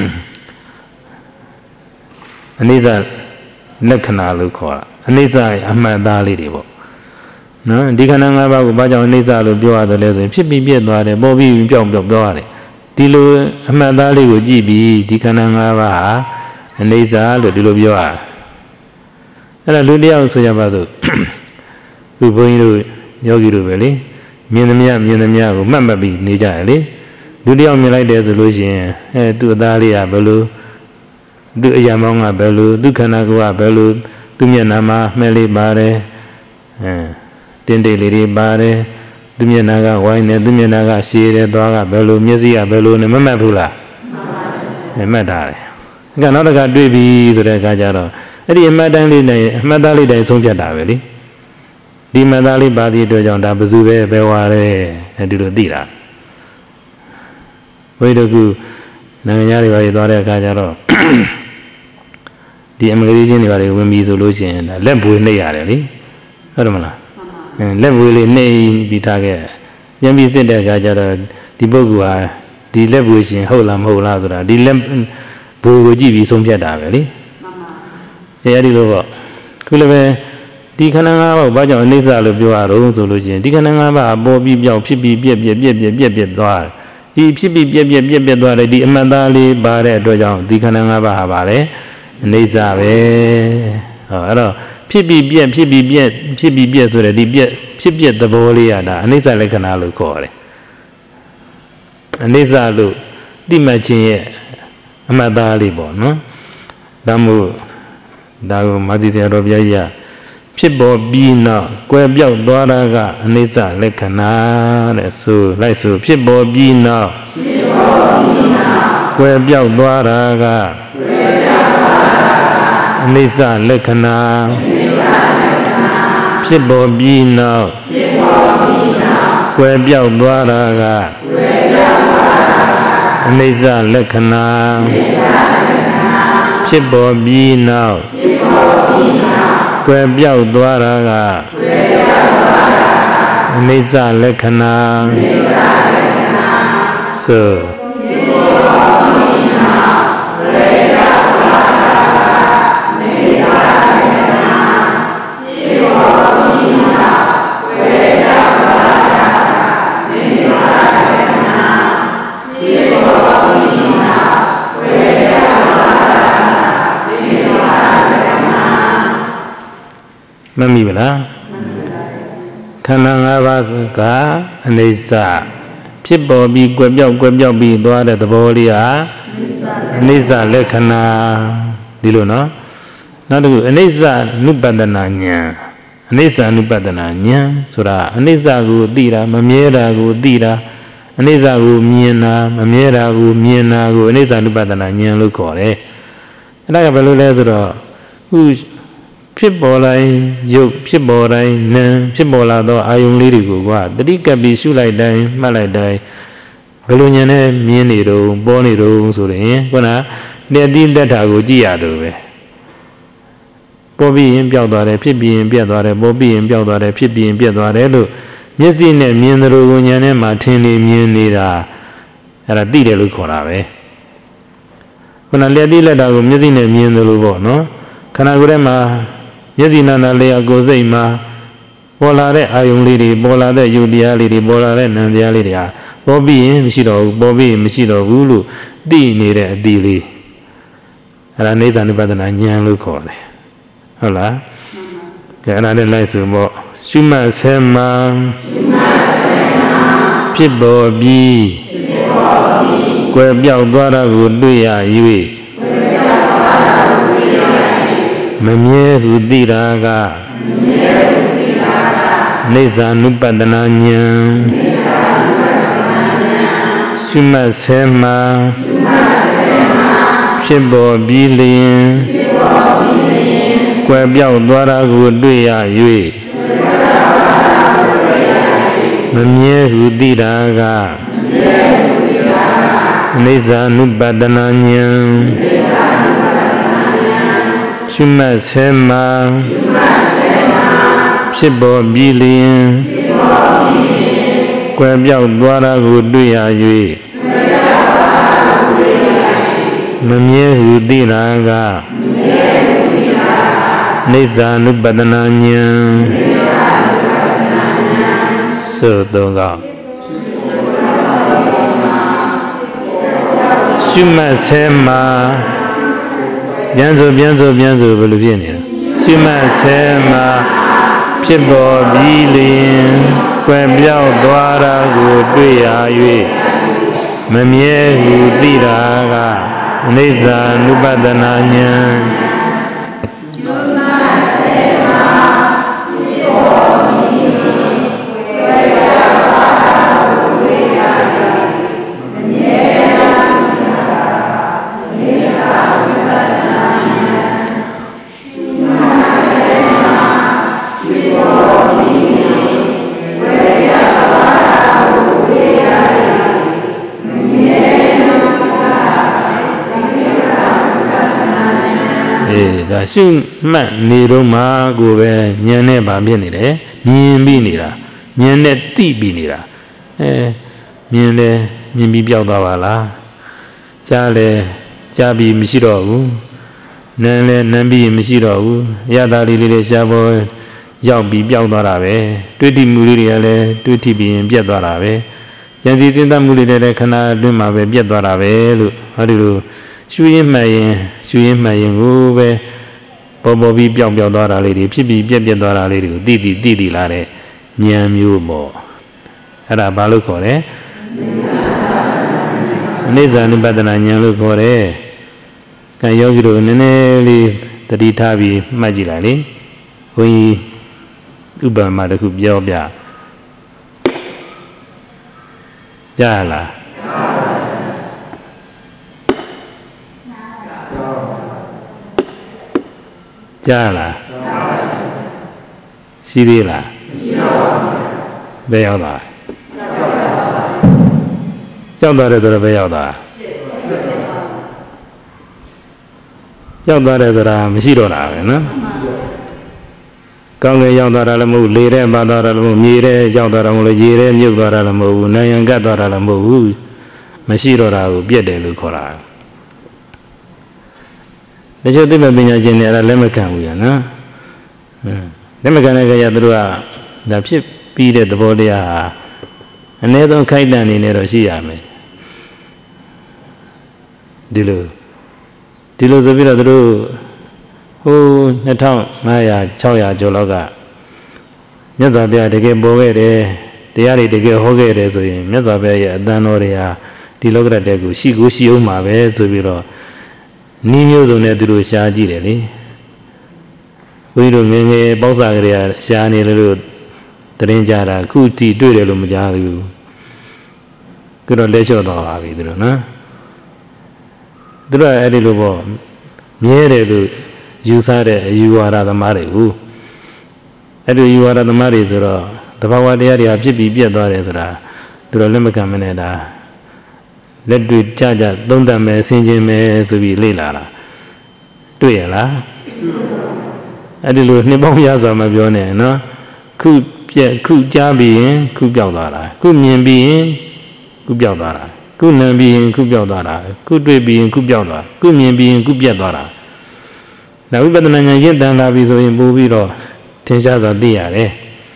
Anisa. Nakana Luka, Anisa Amadali. No, Dikananga Baja Nisa Lubua the lesson, Pipi Biadware, Bobby Biom. Dilu Amadali would GB, Dikananga, and Nisa Ludilubua. And a Ludia Soyabado. We bring you Yogi Rubeli, Minamia, Mamma be Nijali. Ludia Milai resolution, to Dalia Balu. Do Yamanga Belu, do Kanagua Belu, do Mianama, Meli Bare, Dinde Lady Bare, do Mianaga, Wine, do Mianaga, Shire, Doga Belu, Mizia Belu, and Mamabula. And Madari. Ganada got baby to the Gajaro. Eddie Madali Day Sonja Davili. Di Madali Badi to John Dabazube, Beware, and do Dira. Wait a good Nanyari Dora Gajaro. The immigration will be solution. Let me lay at it. Let me name be target. Yami said that Gajara, the Bogua, the levitation, Holam Holazra, the lamp Bogoji, some Jadavali. Yadilova. Kulave, the Kananga, Baja, Nisa, your own solution. The Kananga, Bobby, Pipi, Biab, the Pipi, Biab, the Amadali, Bare, Dojan, the Kananga Habare. Nisa, Pibi, so that Pibi the Boliana, Nisa like an alucore. Nisa look, Dimachi, Amadali bon, no? Damu, Madita Robia, ဖြစ်ပေါ်ပြီးနောက်ကွယ်ပြောက်သွားတာကအနိစ္စလက္ခဏာတဲ့ဆိုလိုက်ဆိုဖြစ်ပေါ်ပြီးနောက်ကွယ်ပြောက်သွားတာကအနိစ္စလက္ခဏာဖြစ်ပေါ်ပြီးနောက်ကွယ်ပြောက်သွားတာကအနိစ္စလက္ခဏာဖြစ်ပေါ်ပြီးနောက်ကွယ်ပြောက်သွားတာကအနိစ္စလက္ခဏာဆိုမမိဗလားခန္ဓာ၅ပါးကအနိစ္စဖြစ်ပေါ်ပြီးကွယ်ပြောက်ပြီးသွားတဲ့သဘောလေးဟာအနိစ္စလက္ခဏာဒီလိုနော်နောက်တစ်ခုအနိစ္စနုပတနာဉာဏ်အနိစ္စနုပတနာဉာဏ်ဆိုတာအနိစ္စကိုသိတာမမြဲတာကိုသိတာအနိစ္စကိုမြင်တာမမြဲတာကိုမြင်တာကိုအနိစ္စနုပတနာဉာဏ်လို့ခေါ်တယ်အဲ့ဒါကဘယ်လိုလဲဆိုတော့ခုဖြစ်ပေါ်တိုင်းရုပ်ဖြစ်ပေါ်တိုင်းနာမ်ဖြစ်ပေါ်လာသောအာယုံလေးတွေကိုကတတိကပ်ပြီးရှုလိုက်တိုင်းမှတ်လိုက်တိုင်းဘယ်လိုဉာဏ်နဲ့မြင်နေတော့ပေါ်နေတော့ဆိုရင်ခုနလက်တိလက်ထာကိုကြည့်ရတော့ပဲပေါ်ပြီးရင်ပြောက်သွားတယ်ဖြစ်ပြီးရင်ပြတ်သွားတယ်ပေါ်ပြီးရင်ပြောက်သွားတယ်ဖြစ်ပြီးရင်ပြတ်သွားတယ်လို့မျက်စိနဲ့မြင်သလိုကိုဉာဏ်နဲ့မှထင်နေမြင်နေတာအဲ့ဒါသိတယ်လို့ခေါ်တာပဲခုနလက်တိလက်ထာကိုမျက်စိနဲ့မြင်သလိုပေါ့နော်ခန္ဓာကိုယ်ထဲမှာမျက်စိနာနာလျာကိုယ်စိတ်မှာပေါ်လာတဲ့အာယုံလေးတွေပေါ်လာတဲ့ယုတ်တရားလေးတွေပေါ်လာတဲ့နာမ်တရားလေးတွေဟာပေါ်ပြီးရင်မရှိတော့ဘူးပေါ်ပြီးရင်မရှိတော့ဘူးလို့သိနေတဲ့အတိလေးအဲ့ဒါနိစ္စ ानु ပဒနာဉာဏ်လို့ခေါ်တယ်ဟုတ်လားကဲအဲ့ဒါနဲ့လိုက်ဆိုပေါ့ရှုမှတ်ဆဲမှဖြစ်ပေါ်ပြီးကွယ်ပြောက်သွားတာကိုတွေ့ရ၍မမြဲဟုသိတာကနိစ္စ ानु ပဒနာဉာဏ်ရှုမှတ်ဆဲမှဖြစ်ပေါ်ပြီးလျင်ကွယ်ပြောက်သွားတာကိုတွေ့ရ၍မမြဲဟုသိတာကနိစ္စ ानु ပဒနာဉာဏ်ရှုမှတ်ဆဲမှဖြစ်ပေါ်ပြီးလျင်ကွယ်ပြောက်သွားတာကိုတွေ့ရ၍မမြဲဟုသိတာကနိစ္စ ानु ပဒနာဉာဏ်သို့သောကရှုမှတ်ဆဲမှပြန်ဆိုဘယ်လိုဖြစ်နေလဲရှုမှတ်ဆဲမှဖြစ်ပေါ်ပြီးလျင်ကွယ်ပြောက်သွားတာကိုတွေ့ရ၍မမြဲဟုသိတာကအနိစ္စ ानु ပဒနာဉာဏ်ရှုမှတ်နေတော့မှကိုပဲဉာဏ်နဲ့ဗာဖြစ်နေတယ်မြင်ပြီးနေတာဉာဏ်နဲ့သိပြီးနေတာမြင်တယ်မြင်ပြီးပြောက်သွားပါလားကြားလဲကြားပြီးမရှိတော့ဘူးနာမ်လဲနာမ်ပြီးမရှိတော့ဘူးရတာလေးလေးရှားပေါ်ရောက်ပြီးပြောက်သွားတာပဲတွေးတိမှုလေးတွေကလည်းတွေးထိပြီးရင်ပြတ်သွားတာပဲဉာဏ်စီစဉ်းစားမှုလေးတွေလည်းခဏအတွင်းမှာပဲပြတ်သွားတာပဲလို့ဟောဒီလိုရှုရင်းမှတ်ရင်ကိုပဲပေါ်ပြီးပြောက်သွားတာလေးတွေဖြစ်ပြီးပြက်သွားတာလေးတွေကိုသိလာတဲ့ဉာဏ်မျိုးပေါ့အဲ့ဒါဘာလို့ခေါ်လဲအနိစ္စ ानु ပဒနာဉာဏ်လို့ခေါ်တယ်ကံယောဂီတို့နည်းနည်းလေးတတိထားပြီးမှတ်ကြည့်လိုက်လေ we Uber Madaku Biobia Jala Jala Sirila Beoda Yonder the Beoda Yonder the Mishidora, Kong Yandaramu, Lire, Badaramu, Mire, Yandaramu, Yire, Yugaramu, Nayangataramu, Mashidora, Biede Lucora. The Jotima Bina General Lemacan, Lemacanaga Yadrua, the ship peeded the body, and they don't kite down in Erosia. Dilu. Dilu the Villa Drew, who the town, Maya, Choya, Jologa. Yazabia, the gay boy, the Ari, the gay Hoge, Yazabia, Danoria, Dilogra Degu, she goes you, my way to Viro. Nino don't have to do Shaji. We don't mean a Bosagria, Shani Road, the Ranjara, Kuti, Dudelum Jaru. Good on leisure, no? Dura Edilubo, near you said you are the Mari. Edu you are the Mari, the power the area of Jibi Biadora, Dura Lemacamaneda. Let do it charge, don't damn me, singing me to be Lila. Do you la? Edilu Niboyas my Bione, no? Could Jabi, could Biadora, could mean being, could Biadora. Good name being Kubiadara, good way being Kubiadara, good mean being Kubiadara. Now we better than yet than Laviso in Bubiro, Tenshas dear, eh?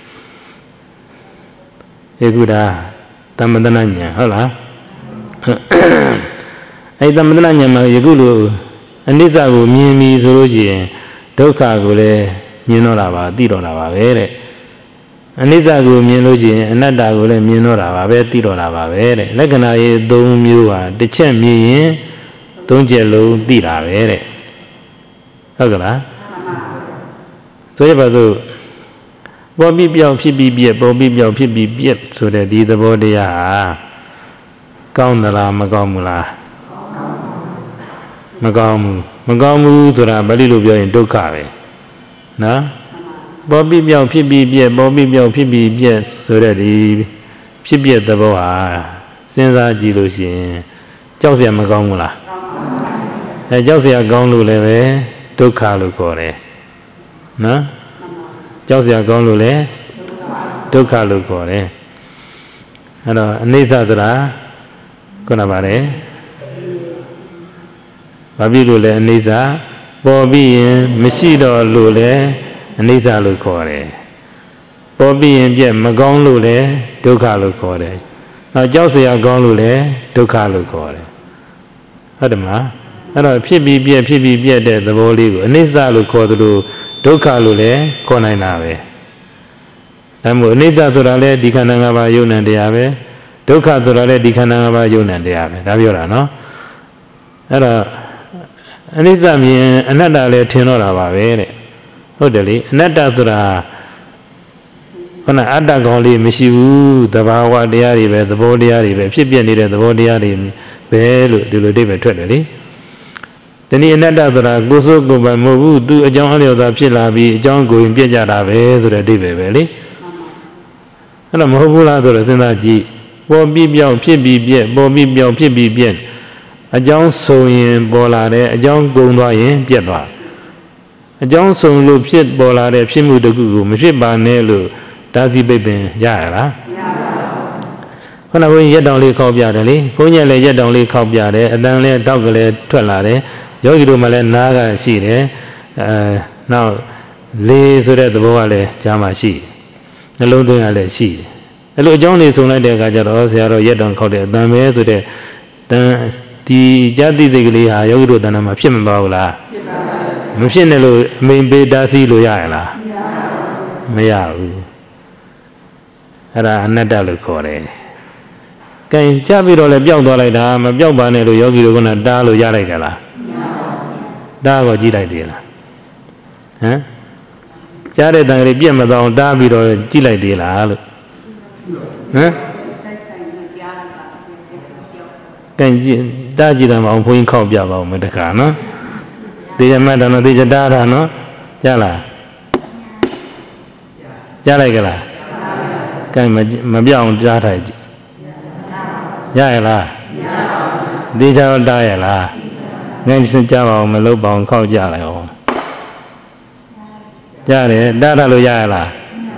Eguda, Tamadanya, hola. A Tamadanya, Yagulu, and this I will mean me Zoroji, Doka Gule, Yunora, Dirona, Vere. And this I go Miloji, and that I will Minora, Bettirona, Vere, Legana, don't you are the champion, don't jello, Dira, Vere. Agala. So if I do Bobby Biao Pibi, Bobby Biao Pibi, so that the body are Kaunala Magamula Magamu, to the Balilubia in Dokare. Na? Bobby Biao Pibi, Bobby Biao Pibi, so that the Pibi at the Boa, Senza Gilusi, Josia Magamula. A Josia Gonlule, Dokalu Core. No? Josia Gonlule, Dokalu Core. Hello, Nizadra, Conabare Babilule, Niza, Bobby, Messido Lule. Nisa lu core. Bobby and Jet Magon Lule, Doka lu core. Now Josia Gon Lule, Doka lu core. Adama, I don't Pibi, the Boli, Nisa lu core, Doka Lule, Konainave. And Nisa Turale, Dikananga Yun and the Ave, Doka Turale, Dikananga Yun and the Ave. Daviora, no? Nisa mean another Tinora Vere. Hodeli, Natasura on an Adagoli, Mishu, the Bawa diary, the body, Pipian needed the body, Belu, do David Treadly. Then he Natasura, Guso, go by Movu, do a John of the Pilabi, John going Piajara, to the David Valley. And a Mohula to the Senaji, Bobby Biao, Pibi, a John sewing Bolare, a John going by Piedra. A Johnson loop shit bola de Pimu de Gugu, Miship Banelu, Dazi Baby, Yara. When I went yet only call Yadali, Punya lay yet only call Yade, and then lay Dogale, Twelare, Yogi do Malen Naga, she now lay so that the Boale, Jamashi. The London Ale she. A little John is only the Gajaros, yet don't call it, Dame to the Jadi Zigli, Yogi do Danama Pim Baula. Machine may be Dassy Loyala. Mayau. Era Nadalu Core. Can Chabiro le Biadola, a Biabane, Yogi, gonna Dalu Yaragala. Dago Gida. Eh? ကြားတဲ့တန်ကလေးပြက်မသွားအောင်တားပြီးတော့ကြည့်လိုက်သေးလားလို့ဟမ်ကန်ကြည့်တားကြည့်တယ်မအောင်ဘုန်းကြီးခောက်ပြပါဦးမယ်တခါနော်တေချာမှတ်တယ်နော်တေချာတားတာနော်ကြားလားကြားလိုက်ကြလားကန်မပြောင်းကြားထိုင်ကြည့်ရရလားတေချာတားရလားငါစကြားပါဦးမလုပ်ပါအောင်ခောက်ကြလိုက်အောင်ကြားတယ်တားထားလို့ရရလား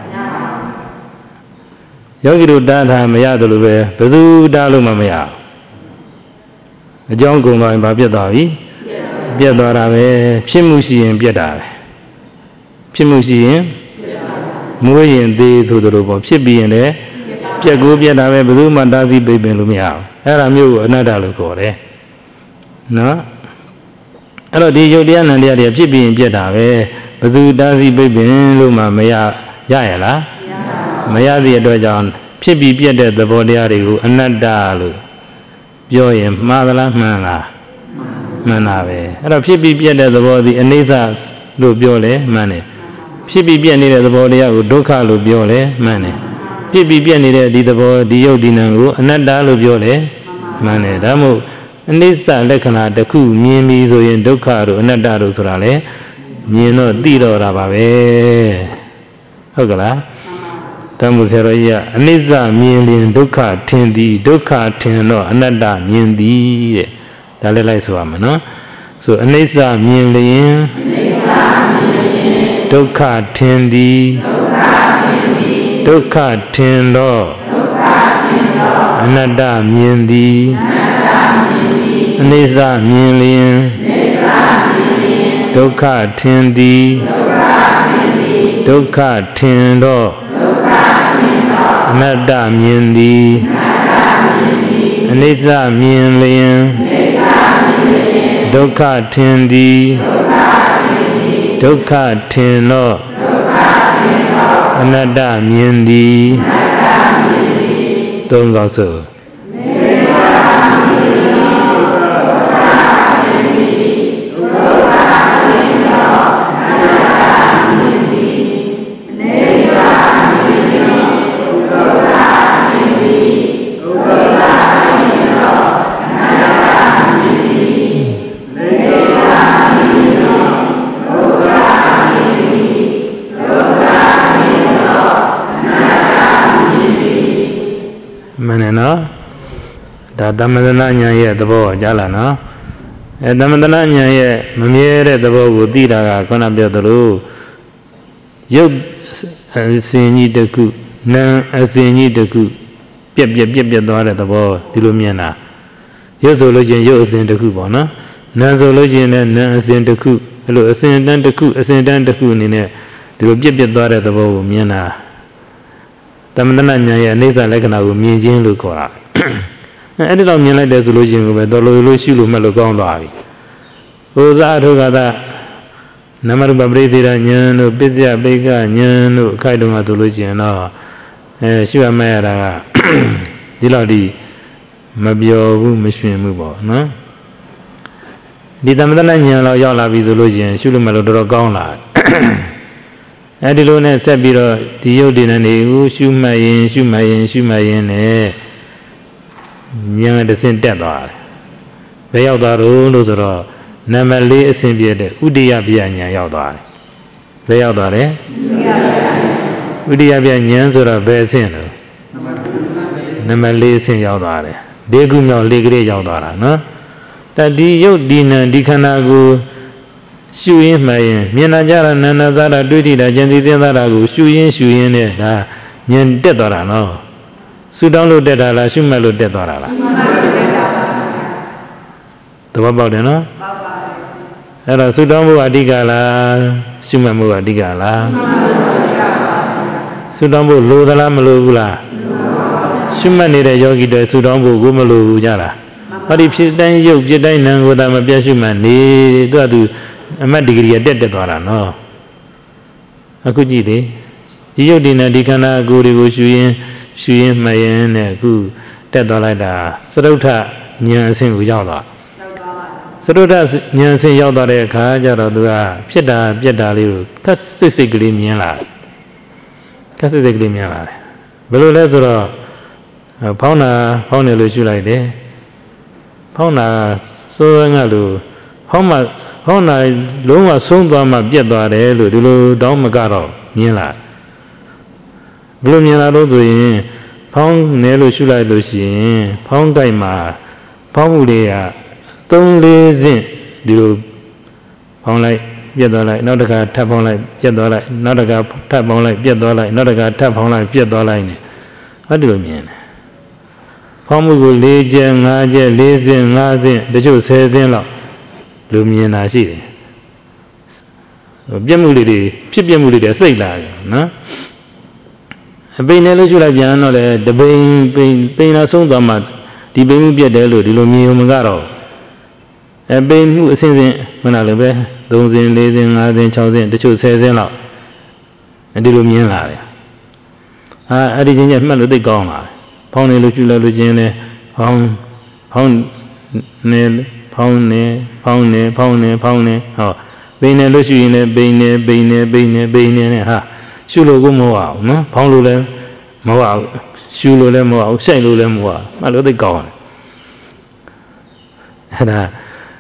ယောဂီတို့တားထားမရတယ်လို့ပဲဘယ်သူတားလို့မှမရအကြောင်းကုန်သွားရင်ဘာပြတ်သွားပြီပြတ်သွားတာပဲဖြစ်မှုရှိရင်ပြတ်တာပဲဖြစ်မှုရှိရင်မွေးရင်သေးဆိုသလိုပေါ့ဖြစ်ပြီးရင်လည်းပြက်ကိုပြတ်တာပဲဘယ်သူမှတားဆီးပိတ်ပင်လို့မရဘူးအဲ့ဒါမျိုးကိုအနတ္တလို့ခေါ်တယ်နော်အဲ့တော့ဒီယုတ်တရားနံတရားတွေဖြစ်ပြီးရင်ပြတ်တာပဲဘယ်သူတားဆီးပိတ်ပင်လို့မှမရရရလားမရသည့်အတွက်ကြောင့်ဖြစ်ပြီးပြတ်တဲ့သဘောတရားတွေကိုအနတ္တလို့ပြောရင်မှားသလားမှန်လားမှန်တာပဲအဲ့တော့ဖြစ်ပြီးပြတ်တဲ့သဘောသည်အနိစ္စလို့ပြောလဲမှန်တယ်ဖြစ်ပြီးပြတ်နေတဲ့သဘောတရားကိုဒုက္ခလို့ပြောလဲမှန်တယ်ဖြစ်ပြီးပြတ်နေတဲ့ဒီသဘောဒီယုတ်ဒီနံကိုအနတ္တလို့ပြောလဲမှန်တယ်ဒါမို့အနိစ္စလက္ခဏာတစ်ခုမြင်ပြီးဆိုရင်ဒုက္ခတို့အနတ္တတို့ဆိုတာလေမြင်တော့သိတော့တာပါပဲဟုတ်ကလားတမှုဆရာတော်ကြီးကအနိစ္စမြင်ရင်ဒုက္ခထင်သည်ဒုက္ခထင်တော့အနတ္တမြင်သည်တဲ့ဒါလည်းလိုက်ဆိုရမယ်နော်ဆိုအနိစ္စမြင်လျင်ဒုက္ခထင်သည်ဒုက္ခထင်တော့အနတ္တမြင်သည်အနိစ္စမြင်လျင်ဒုက္ခထင်သည်ဒုက္ခထင်တော့အနတ္တမြင်သည်အနိစ္စမြင်လျင်ဒုက္ခထင်သည်ဒုက္ခထင်တော့အနတ္တမြင်သည်သုံးခေါက်စို့ဒါသမထနာဉာဏ်ရဲ့သဘောကြားလားနော်သမထနာဉာဏ်ရဲ့မမြဲတဲ့သဘောကိုသိတာကခုနပြောသလိုရုပ်အစဉ်ကြီးတစ်ခုနာမ်အစဉ်ကြီးတစ်ခုပြက်သွားတဲ့သဘောဒီလိုမြင်တာရုပ်ဆိုလို့ချင်းရုပ်အစဉ်တစ်ခုပေါ့နော်နာမ်ဆိုလို့ချင်းလည်းနာမ်အစဉ်တစ်ခုအဲ့လိုအစဉ်တန်းတစ်ခုအစဉ်တန်းတစ်ခုအနေနဲ့ဒီလိုပြက်သွားတဲ့သဘောကိုမြင်တာသမထနာဉာဏ်ရဲ့အနိစ္စလက္ခဏာကိုမြင်ခြင်းလို့ခေါ်တာအဲ့ဒီတော့မြင်လိုက်တယ်ဆိုလို့ရှိရင်ပဲတော်လို့ရှိလို့မှတ်လို့ကောင်းသွားပြီ။ဟိုစားထုတ်ကသာနမရူပပရိသေရဉာဏ်တို့ပစ္စယပိကဉာဏ်တို့အခိုက်တုံးကဆိုလို့ရှိရင်တော့ရှိရမဲ့ရတာကဒီလောက်ဒီမပြောဘူးမရှင်ဘူးပေါ့နော်။ဒီသမထနာဉာဏ်လောက်ရောက်လာပြီဆိုလို့ရှိရင်ရှုလို့မှတ်လို့တော်တော်ကောင်းလာ။အဲဒီလိုနဲ့ဆက်ပြီးတော့ဒီယုတ်ဒီနံတွေကိုရှုမှတ်ရင်နဲ့ဉာဏ်တစ်ဆင့်တက်သွားတယ်။ဘယ်ရောက်သွားလို့ဆိုတော့နံပါတ်4အဆင့်ပြည့်တဲ့ဥဒိယပြဉာဏ်ရောက်သွားတယ်။ဘယ်ရောက်သွားလဲ။ဥဒိယပြဉာဏ်ဆိုတော့ဘယ်အဆင့်လဲ။နံပါတ်4အဆင့်ရောက်သွားတယ်။ဒီခုမြောက်၄ကလေးရောက်သွားတာနော်။တတိယုတ်ဒီနံဒီခန္ဓာကိုရှုရင်းမှရင်မြင်လာကြတာနာနာသာတာတွေ့ထိတာဉာဏ်သိသိသာတာကိုရှုရင်းနဲ့ဒါဉာဏ်တက်သွားတာနော်။ဆူတောင်းလို့တက်တာလားရှုမှတ်လို့တက်သွားတာလားသဘောပေါက်တယ်နော်အဲ့တော့ဆူတောင်းမှုအဓိကလားရှုမှတ်မှုအဓိကလားဆူတောင်းမှုလိုသလားမလိုဘူးလားရှုမှတ်နေတဲ့ယောဂီတွေဆူတောင်းမှုကိုမလိုဘူးကြလားဟောဒီဖြစ်တိုင်းရုပ်ဖြစ်တိုင်းနာမ်ကိုသာမပြတ်ရှုမှတ်နေသူအမတ်ဒီဂရီတက်သွားတာနော်အခုကြည့်လေဒီရုပ်ဒီနာဒီခန္ဓာကိုယ်တွေကိုရှုရင်းမှတ်ရင်နဲ့အခုတက်သွားလိုက်တာသရုပ်ထဉာဏ်အဆင့်ကိုရောက်သွားသ Saruda Nyansin Yadare Kajara Pieta Pieta Liu, Cassically Miela. Cassically Miela. Below Lazaro Pauna Lucu like that. Pauna Soangalu. How much Loma Sumba Pieta Lu Domagaro Miela. Blumina Rodu, Pound Nelu Shula Lucy, Pound Daima, Paulia, Don't Lizin, do Pound like Piedolite, not a guy tap on like Piedolite, not a guy tap on like Piedolite, not a guy tap on like Piedolite. What do you mean? Pound will legion, Lazin, the Jew says in law. Lumina see. Biamuli, Pipiamuli, say like, no? Pain eligible piano, the pain a song the mat, the baby be a delo, the Lumio Magaro. A baby who is in when I live, those in Lazing, Lazing, Chowsing, the Chu says in law, and the Lumian Lara. I didn't yet met the goma. Pound Lucula Lugine, pound nail, pound, oh, Bane Lucine, Bane, ha. Shulo Moa, no? Paulule Moa, Shulule Moa, Sailule Moa, I love the gone. Had a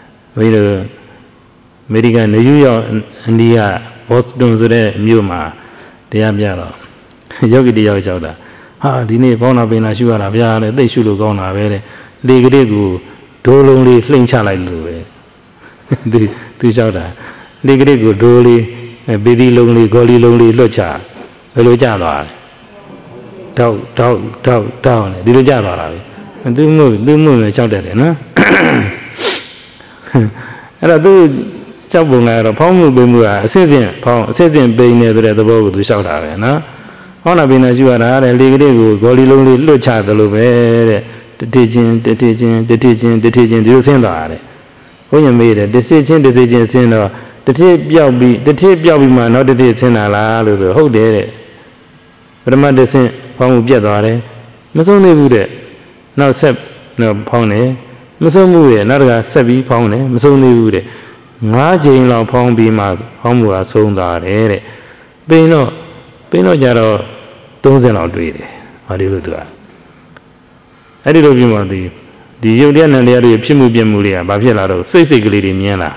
Medican, New York, and the Boston, Muma, the Abiaro. Yogi the Yoda. Ah, the name Bona Bena Shua, they should have gone away. Legrigo, Dolly, Fling Chalai. The Shoda. Legrigo, Dolly. A biddy lonely, golly lonely, locha, a loja, down, the loja, and do move, a child, no? And I do Chabunga, Pomu Bumua, Sitting Bay near the boat to shout out, no? On a bin as you are, and legally golly lonely, locha, the lobe, the teaching, do you think that? When you made a decision, the tape Yabi, not the dates in Allah, the whole day. But the mother sent Pomu Piedore, Masoni Bude, now Sep, no Pony, Masomu, not a Sebi Pony, Masoni Bude, Margin Law Pong be mad, Homua Sonda, Beno Jaro, don't not do it. What do you do? I did of you, the Julian and the other Pimubian Mulia, Bavielado, physically in Miela.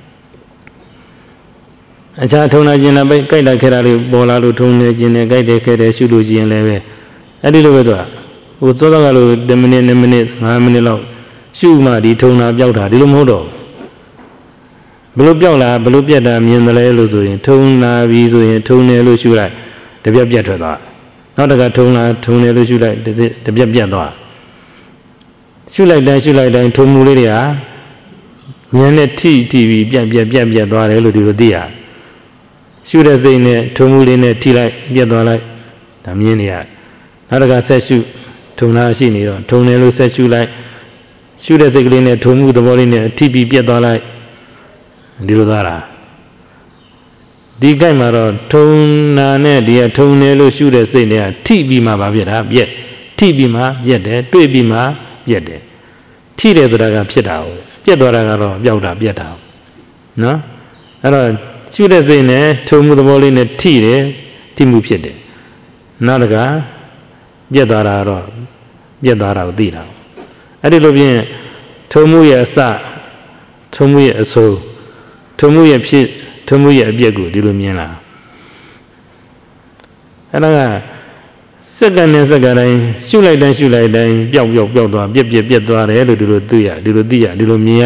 A chatona Jina by Kaida Kerali, Bolalo, Tone, Jina, Gaide, Kede, Shuduji, and Leve. I did over Utolagalo, the minute, Hamanilo, Shuma, the Tona Biota, Dilumodo. Belubiola, Belubiada, Mianale, Tona, Vizu, Tone, Lushula, the Biabia. Not a Tona, Tone, Lushula, the Biabia. Shulai, Tomulia, Yanet TV, Biabia, Eludia. Shoot as they ne, Tomulina, Tila, Biadola, Damiania. Nadaga says you, Tonashini, Tonelo says you like, shoot as they glean, Tomu the Molina, TB Biadola, Dilodara. The Gaimaro, Tona, dear Tonelo, shoot as they near, TB Mabia, yet, TB Ma, yet, Twibima, yet. Tide the Raga Pietao, Piedora, Biauda, Bietao. No? Shoot as they ne, Tomu the Molin at Tide, Timu Piede. Nadaga, Yadara, Dira. I did love you, Tomuya Sa, Tomuya So, Tomuya Pit, Tomuya Biagu, Dilumina. And second and second, shoot like that, Biadoa, Dilumia,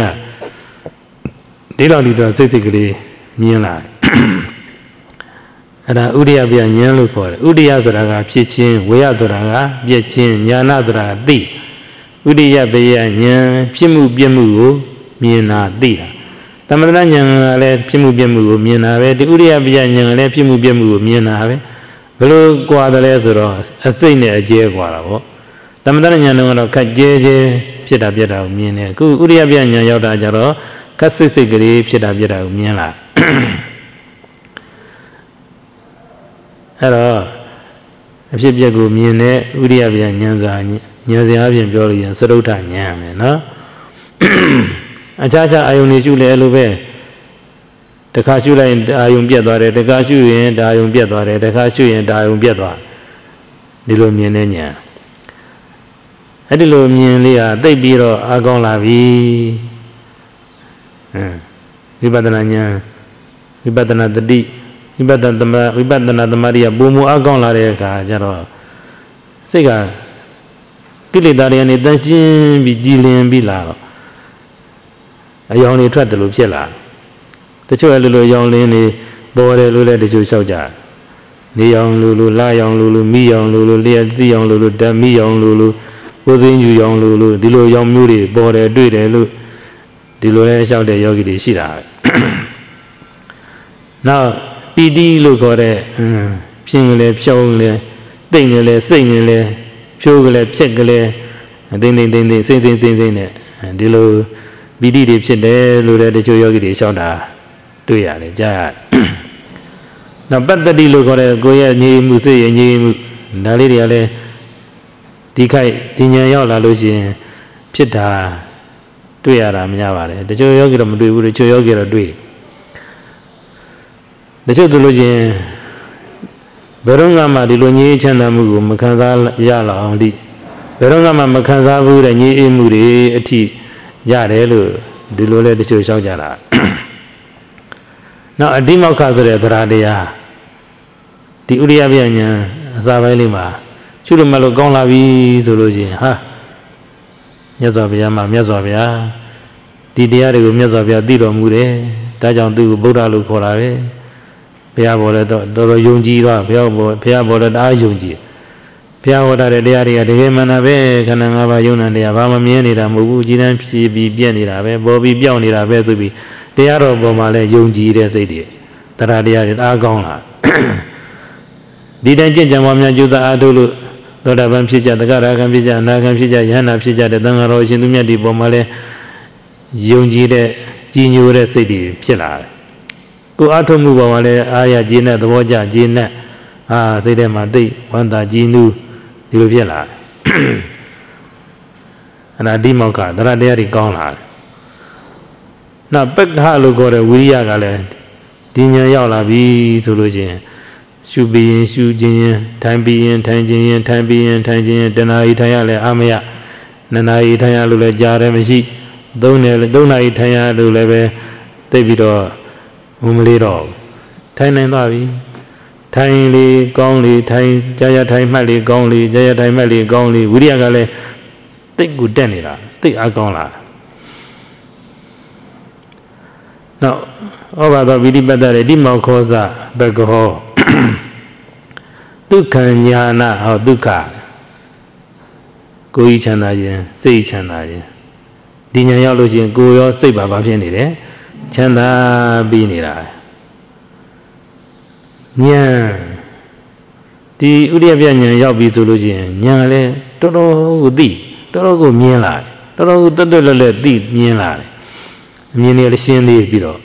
Dilumia, physically. Mila Udia be a yellow for Udia Draga, Pichin, Weadraga, Yachin, Yanadra, D. Udia be a yan, Pimu Biamu, Mina, D. Tamadanya let Pimu Biamu, Mina, the Udia be a yan, let Pimu Biamu, Mina, Blue Guadalazaro, a thing a jaguar. Tamadanya no Kaje, Pieta Bieta, Mina, Udia be a Yada Jaro, Cassisigri, Pieta Bieta, Mina. Hello, if you go Mine, Udia Nyanza, Nyanza, Jolly, and Sarota Yam, no? Achacha ayuni shule lube. The Kashula in Ayum Piedware, the Kashu in Ayum Piedware, the Kashu in Ayum Piedwa. Diluminia. Adiluminia, they biro Agon la vie. Vibadananya, Vibadana the D, Vibadana the Maria, Bumu Agon la Reca, Jaro. Siga Kilidarian, it doesn't be Gillian Bila. I only tried to look Yella. The children young Lenny, Bore Lula, the Jew soldier. Neon Lulu, Lion Lulu, me young Lulu, Leah, young Lulu, me young Lulu, within you young Lulu, the little young Moody, Bore, do it, look. The Lord shouted Yogi the Shira. Now, PD look at it, singly, showingly, dingly, singly, showingly, checkily, and then they say things, and the Lord BD did there, Lord, the Yogi the Shouda. Now, but the deal got a Goya name, Musi, and Jim, Dalidia, Dikai, Dinya, Lucian, Pita, Tuyara, Miavare, the Joyogram do the Joyogira do. The Jotologian Verongama, the Luni, Chanamu, Makanza, Yala only. Verongama, Makanza, and Ye Muri, a tea, Yarelu, the Lole, the Joyara. Now, a democracy at Radia. The Uriabiana, Zavalima, Chulumalo Gonlavi, Zology, ha. Yazavia, Yazavia, Didiario, Yazavia, Dido Mure, Dajan do Buddha Lukorave, Piavola, Doro Yunji, Piavola, Ayunji, Piavola, the area, the Yemanave, Kanava Yuna, the Avama Mianida, Mugujinan, P. Bianira, Bobby Bianira, to be. The Arab Bomale Yunji, as they did. Taradia is Agona. Didn't change Mamma Juda Adulu, Dodavam Pija, the Garagan Pija, Nagam Pija, Yana Pija, the Dangaro, Jinumia di Bomale Yunji, the Jinure City, Pila. Go Atomu Bomale, Aya Jina, the Waja, Jina, they them a day, Wanda Jinu, Yuvilla. And a democa, the Radiari Gona. Now, back Halu got a Wiya Gale, Dinya Yala be solution. Should be in Shujin, time being, Tangian, Danai Tayale, Amaya, Nanai Tayalule Jaremashi, Donai Tayalule, Davido, Umlido, Tiny Lavi, Tiny Gongli, Tiny Jaya Time Mali Gongli, Jaya Time Mali Gongli, Wiya Gale, take good Danila, take Agona. Now, over the Vidibada, Dimo Cosa, Bergo, Dukanyana or Duka, Goichanayan, Say Chanayan, Dinayology, Goyo, Say Baba Pianide, Chana Binira. Nyan, the Udiabian Yabizology, Nyale, Toro Di, Toro Miela, Toro Dodole Di Miela. Many Shin Below.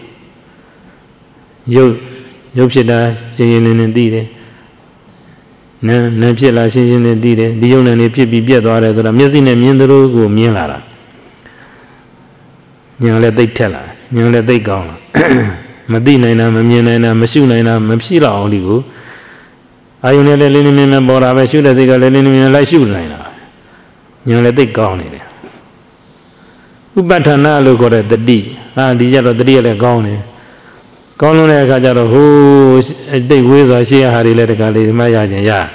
Yopshida, Shin and Dide. Napila, Shin and Dide, the young and the Pipi Biadora, the Mizin and Mindro, Milara. Young let they tell her, young let they go. Medina and Mamina, Masuna and Mapsila only go. I only let Linen Bora, I should have got Linen like shoe liner. Young let they go on it. Ubatana look at the D, and the yellow the real gone. Gone on a Kajaro, who they with a share Harry Letically, Maya.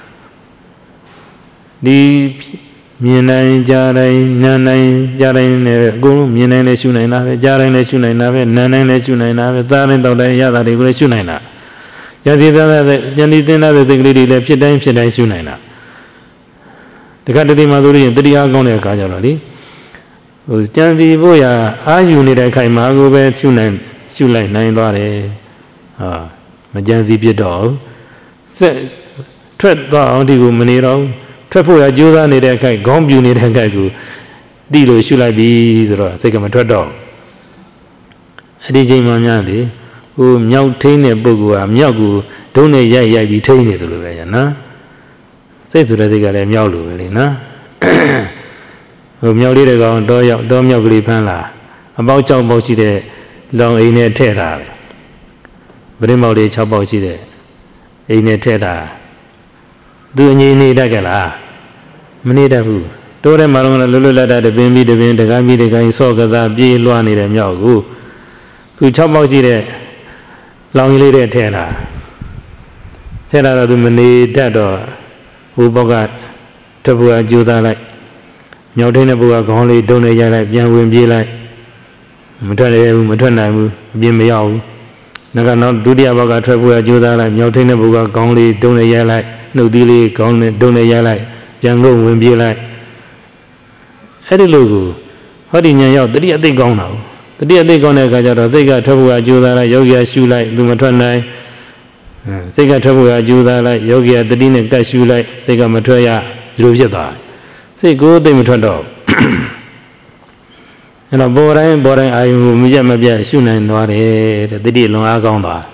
The Mianai Jarai, Nanai Jarai, Go, Mianai Sunana, Jarai Sunana, Nanai Sunana, Zarin Dola, the Great Sunana. Janidina, the lady left Sunana. The Katari Maduri, the Diagon Kajari. Jandy Boya, are you need a Kaimago where two like 9 dollars? Majanzi Piedol. Tread down the Manero, Trepo Juda need a Kai, Gombu need a Gaigu. Dilo should I be take him a tread dog. DJ Manandi, who Miao Tain a Bugua, Miagu, don't a yay be tainted to the na? Say to the Gale Miaulu, na? Miao did a go, Domio Gripanla. about 6 ပေါက်ရှိတဲ့လောင်အိမ်နဲ့ထည့်ထားတယ်ပရိမောက်လေး6ပေါက်ရှိတဲ့အိမ်နဲ့ထည့်ထားသူအငြိမ်နေတတ်ကြလားမနေတတ်ဘူးတိုးတဲ့မှာတော့လွတ်လွတ်လပ်လပ်တပင်ပြီးတပင်တကားပြီးတကားဆော့ကစားပြေးလွှားနေတဲ့မြောက်ကိုသူ6ပေါက်ရှိတဲ့လောင်ကြီးလေးတဲ့ထည့်ထားတော့သူမနေတတ်တော့ဟိုဘောက်ကတပူအကျိုးသားလိုက်မြောက်ထင်းတဲ့ဘုရားခေါင်းလေးတုံးနေရလိုက်ပြန်ဝင်ပြေးလိုက်မထွက်ရဘူးမထွက်နိုင်ဘူးအပြင်မရောက်ဘူးနောက်ဒုတိယဘောက်ကထွက်ဘုရားကျိုးသားလိုက်မြောက်ထင်းတဲ့ဘုရားခေါင်းလေးတုံးနေရလိုက်နှုတ်သီးလေးခေါင်းနဲ့တုံးနေရလိုက်ပြန်လို့ဝင်ပြေးလိုက်အဲ့ဒီလိုကိုဟောဒီဉာဏ်ရောက်တတိယသိကောင်းတာတတိယသိကောင်းတဲ့အခါကျတော့စိတ်ကထွက်ဘုရားကျိုးသားလိုက်ယောဂီရှုလိုက်သူမထွက်နိုင်စိတ်ကထွက်ဘုရားကျိုးသားလိုက်ယောဂီတတိနဲ့ကတ်ရှုလိုက်စိတ်ကမထွက်ရဒီလိုဖြစ်သွားစိတ်ကိုသိမထွက်တော့အဲ့တော့ပေါ်တိုင်းအာယုံကိုမပြတ်မပြတ်ရှုနိုင်သွားတယ်တဲ့တတိလွန်အားကောင်းသွား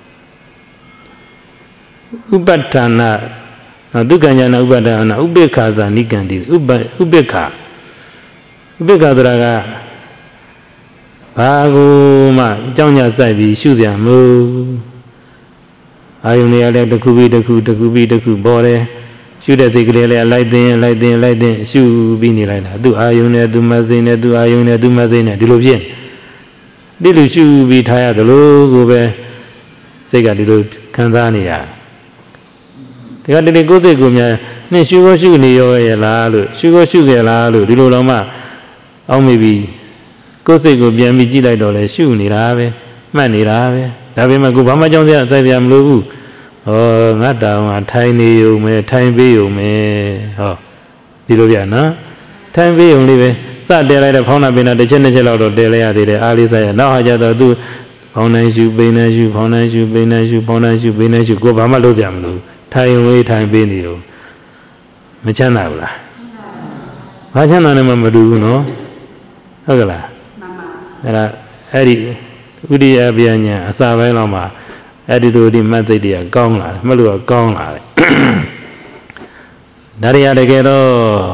ဥပဋ္ဌာဏဒုက္ခဉာဏဥပဋ္ဌာဏဥပေက္ခသာနိကံတိဥပေက္ခဆိုတာကဘာကိုမှကြောင်းကြစိုက်ပြီးရှုစရာမလိုအာယုန်တွေကလည်းတစ်ခုပြီးတစ်ခုပေါ်တယ်ရှုတဲ့စိတ်ကလေးလည်းလိုက်သိရှုပြီးနေလိုက်တာသူအာယုန်နဲ့သူမစိနဲ့သူအာယုန်နဲ့သူမစိနဲ့ဒီလိုဖြစ်ဒီလိုရှုပြီးထားရတယ်လို့ကိုပဲစိတ်ကဒီလိုခံစားနေရဒီကတည်းကကိုယ်စိတ်ကိုများနဲ့ရှုနေရောရဲ့လားလို့ရှုခဲ့လားလို့ဒီလိုတော့မှအောက်မိပြီးကိုယ်စိတ်ကိုပြန်ပြီးကြည့်လိုက်တော့လေရှုနေတာပဲမှတ်နေတာပဲဒါပေမဲ့ကိုဘာမှကြောင်းစရာစိုက်စရာမလိုဘူးဟောငါတောင်ကထိုင်နေုံပဲထိုင်ပေးုံပဲဟောဒီလိုပြနော်ထိုင်ပေးုံလေးပဲစတဲလိုက်တဲ့ဖောင်းနာပင်နာတစ်ချက်နှစ်ချက်လောက်တော့တဲလိုက်ရသေးတယ်အားလေးစားရနောက်ဟာကျတော့သူဖောင်းနိုင်ရှုပိန်နိုင်ရှုဖောင်းနိုင်ရှုပိန်နိုင်ရှုဖောင်းနိုင်ရှုပိန်နိုင်ရှုကိုဘာမှလုပ်စရာမလိုထိုင်ဝေးထိုင်ပေးနေုံမချမ်းသာဘူးလားဘာချမ်းသာနေမှမတူဘူးနော်ဟုတ်ကလားအဲ့ဒီဥဒိယပညာအစာပိုင်းလောက်မှာအဲ့ဒီလိုဒီမှတ်သိတွေကကောင်းလာတယ်မှတ်လို့ကောင်းလာတယ်ဒါရီရတကယ်တော့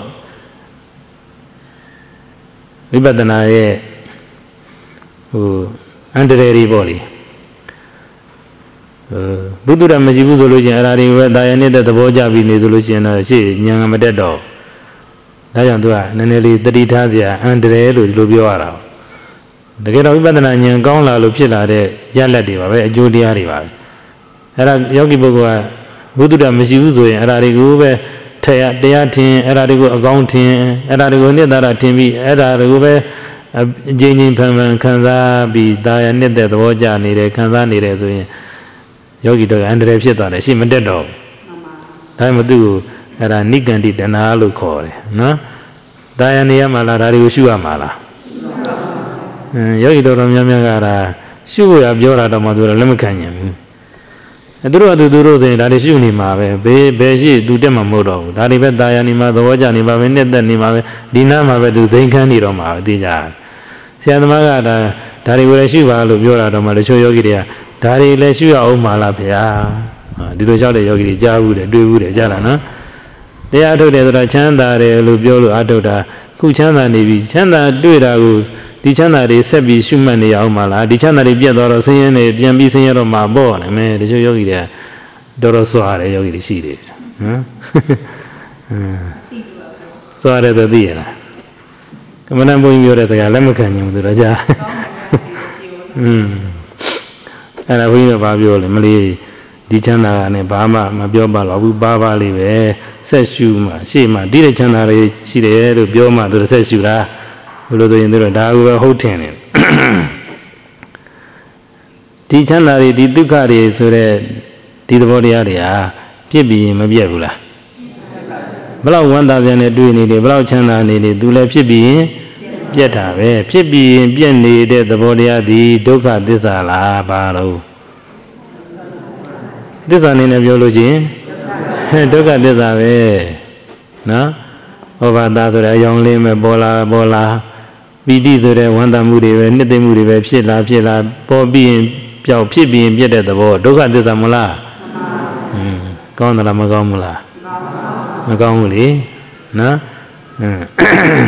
ဝိပဿနာရဲ့အန္တရာယ်တွေပေါ့လေဘုဒ္ဓရမရှိဘူးဆိုလို့ချင်းအဲ့ဒါတွေပဲတာယာနေတဲ့သဘောကျပြီးနေဆိုလို့ချင်းတော့ရှေ့ဉာဏ်မတက်တော့ဒါကြောင့်သူကနည်းနည်းလေးတတိထားစရာအန္တရာယ်လို့ဒီလိုပြောရတာတကယ်တော့ဝိပဿနာဉာဏ်ကောင်းလာလို့ဖြစ်လာတဲ့ရလဒ်တွေပါပဲအကျိုးတရားတွေပါပဲအဲ့ဒါယောဂီပုဂ္ဂိုလ်ကဘုဒ္ဓမရှိဘူးဆိုရင်အဲ့ဒါတွေကိုပဲတရားထင်အဲ့ဒါတွေကိုအကောင်းထင်အဲ့ဒါတွေကိုနှစ်သာရထင်ပြီးအဲ့ဒါတွေကိုပဲအကျဉ်းဖန်ခံစားပြီးတာယာနှစ်သက်သဘောကျနေတယ်ခံစားနေတယ်ဆိုရင်ယောဂီတို့အန္တရာယ်ဖြစ်သွားတယ်ရှေ့မတက်တော့ဒါမှမသူ့ကိုအဲ့ဒါနိကန္တိတဏှာလို့ခေါ်တယ်နော်တာယာနေရမှာလားဒါတွေကိုရှုရမှာလားယောဂီတော်များများကဒါရှုဖို့ရပြောတာတော့မှသူတို့လက်မခံနိုင်ဘူးသူတို့ဆိုရင်ဒါတွေရှုနေမှာပဲဘယ်ရှိသူတက်မှာမဟုတ်တော့ဘူးဒါတွေပဲတာယာနေမှာသဘောကျနေမှာပဲနှစ်သက်နေမှာပဲဒီနားမှာပဲသူသိခန်းနေတော့မှာပဲသိကြဆရာသမားကဒါတွေကိုလည်းရှုပါလို့ပြောတာတော့မှတချို့ယောဂီတွေကဒါတွေလည်းရှုရအောင်မှာလားဗျာဒီလိုလျှောက်တဲ့ယောဂီတွေကြားဘူးတယ်တွေ့ဘူးတယ်ကြားလားနော်တရားထုတ်တယ်ဆိုတာချမ်းသာတယ်လို့ပြောလို့အထုတ်တာခုချမ်းသာနေပြီချမ်းသာတွေ့တာကိုဒီချမ်းသာတွေဆက်ပြီးရှုမှတ်နေရအောင်မလားဒီချမ်းသာတွေပြတ်သွားတော့ဆင်းရဲနေပြန်ပြီးဆင်းရဲတော့မှာပေါ့နေမယ်တချို့ယောဂီတွေတော်စွာတယ်ယောဂီတွေရှိတယ်ဟမ်စွာတယ်သိရလားကမ္မဋ္ဌာန်းဘုန်းကြီးပြောတဲ့စကားလက်မခံနိုင်ဘူးဆိုတော့ကြာအဲ့ဒါဘုန်းကြီးကဘာပြောလဲမလေးဒီချမ်းသာနဲ့ဘာမှမပြောပါတော့ဘူးပါလေးပဲဆက်ရှုမှရှေ့မှဒီတဲ့ချမ်းသာတွေရှိတယ်လို့ပြောမှသူဆက်ရှုတာဘယ်လိုဆိုရင်သူတို့ဒါကိုပဲဟုတ်ထင်တယ်ဒီချမ်းသာတွေဒီဒုက္ခတွေဆိုတဲ့ဒီသဘောတရားတွေဟာပြစ်ပြီးမပြတ်ဘူးလားဘလောက်ဝမ်းသာပြန်နဲ့တွေ့နေတယ်ဘလောက်ချမ်းသာနေတယ်သူလည်းဖြစ်ပြီးရင်ပြတ်တာပဲဖြစ်ပြီးရင်ပြတ်နေတဲ့သဘောတရားဒီဒုက္ခသစ္စာလားဘာလို့သစ္စာအနေနဲ့ပြောလို့ရှိရင်ဒုက္ခသစ္စာပဲနော်ဟောဘာသာဆိုတဲ့အကြောင်းလေးမဲ့ပေါ်လာပီတိဆိုတဲ့ဝန္တာမှုတွေပဲနှစ်သိမ့်မှုတွေပဲဖြစ်လာပေါ်ပြီးရင်ပျောက်ဖြစ်ပြီးရင်ပြတ်တဲ့သဘောဒုက္ခသစ္စာမလားကောင်းသလားမကောင်းဘူးလားမကောင်းဘူးလေနော်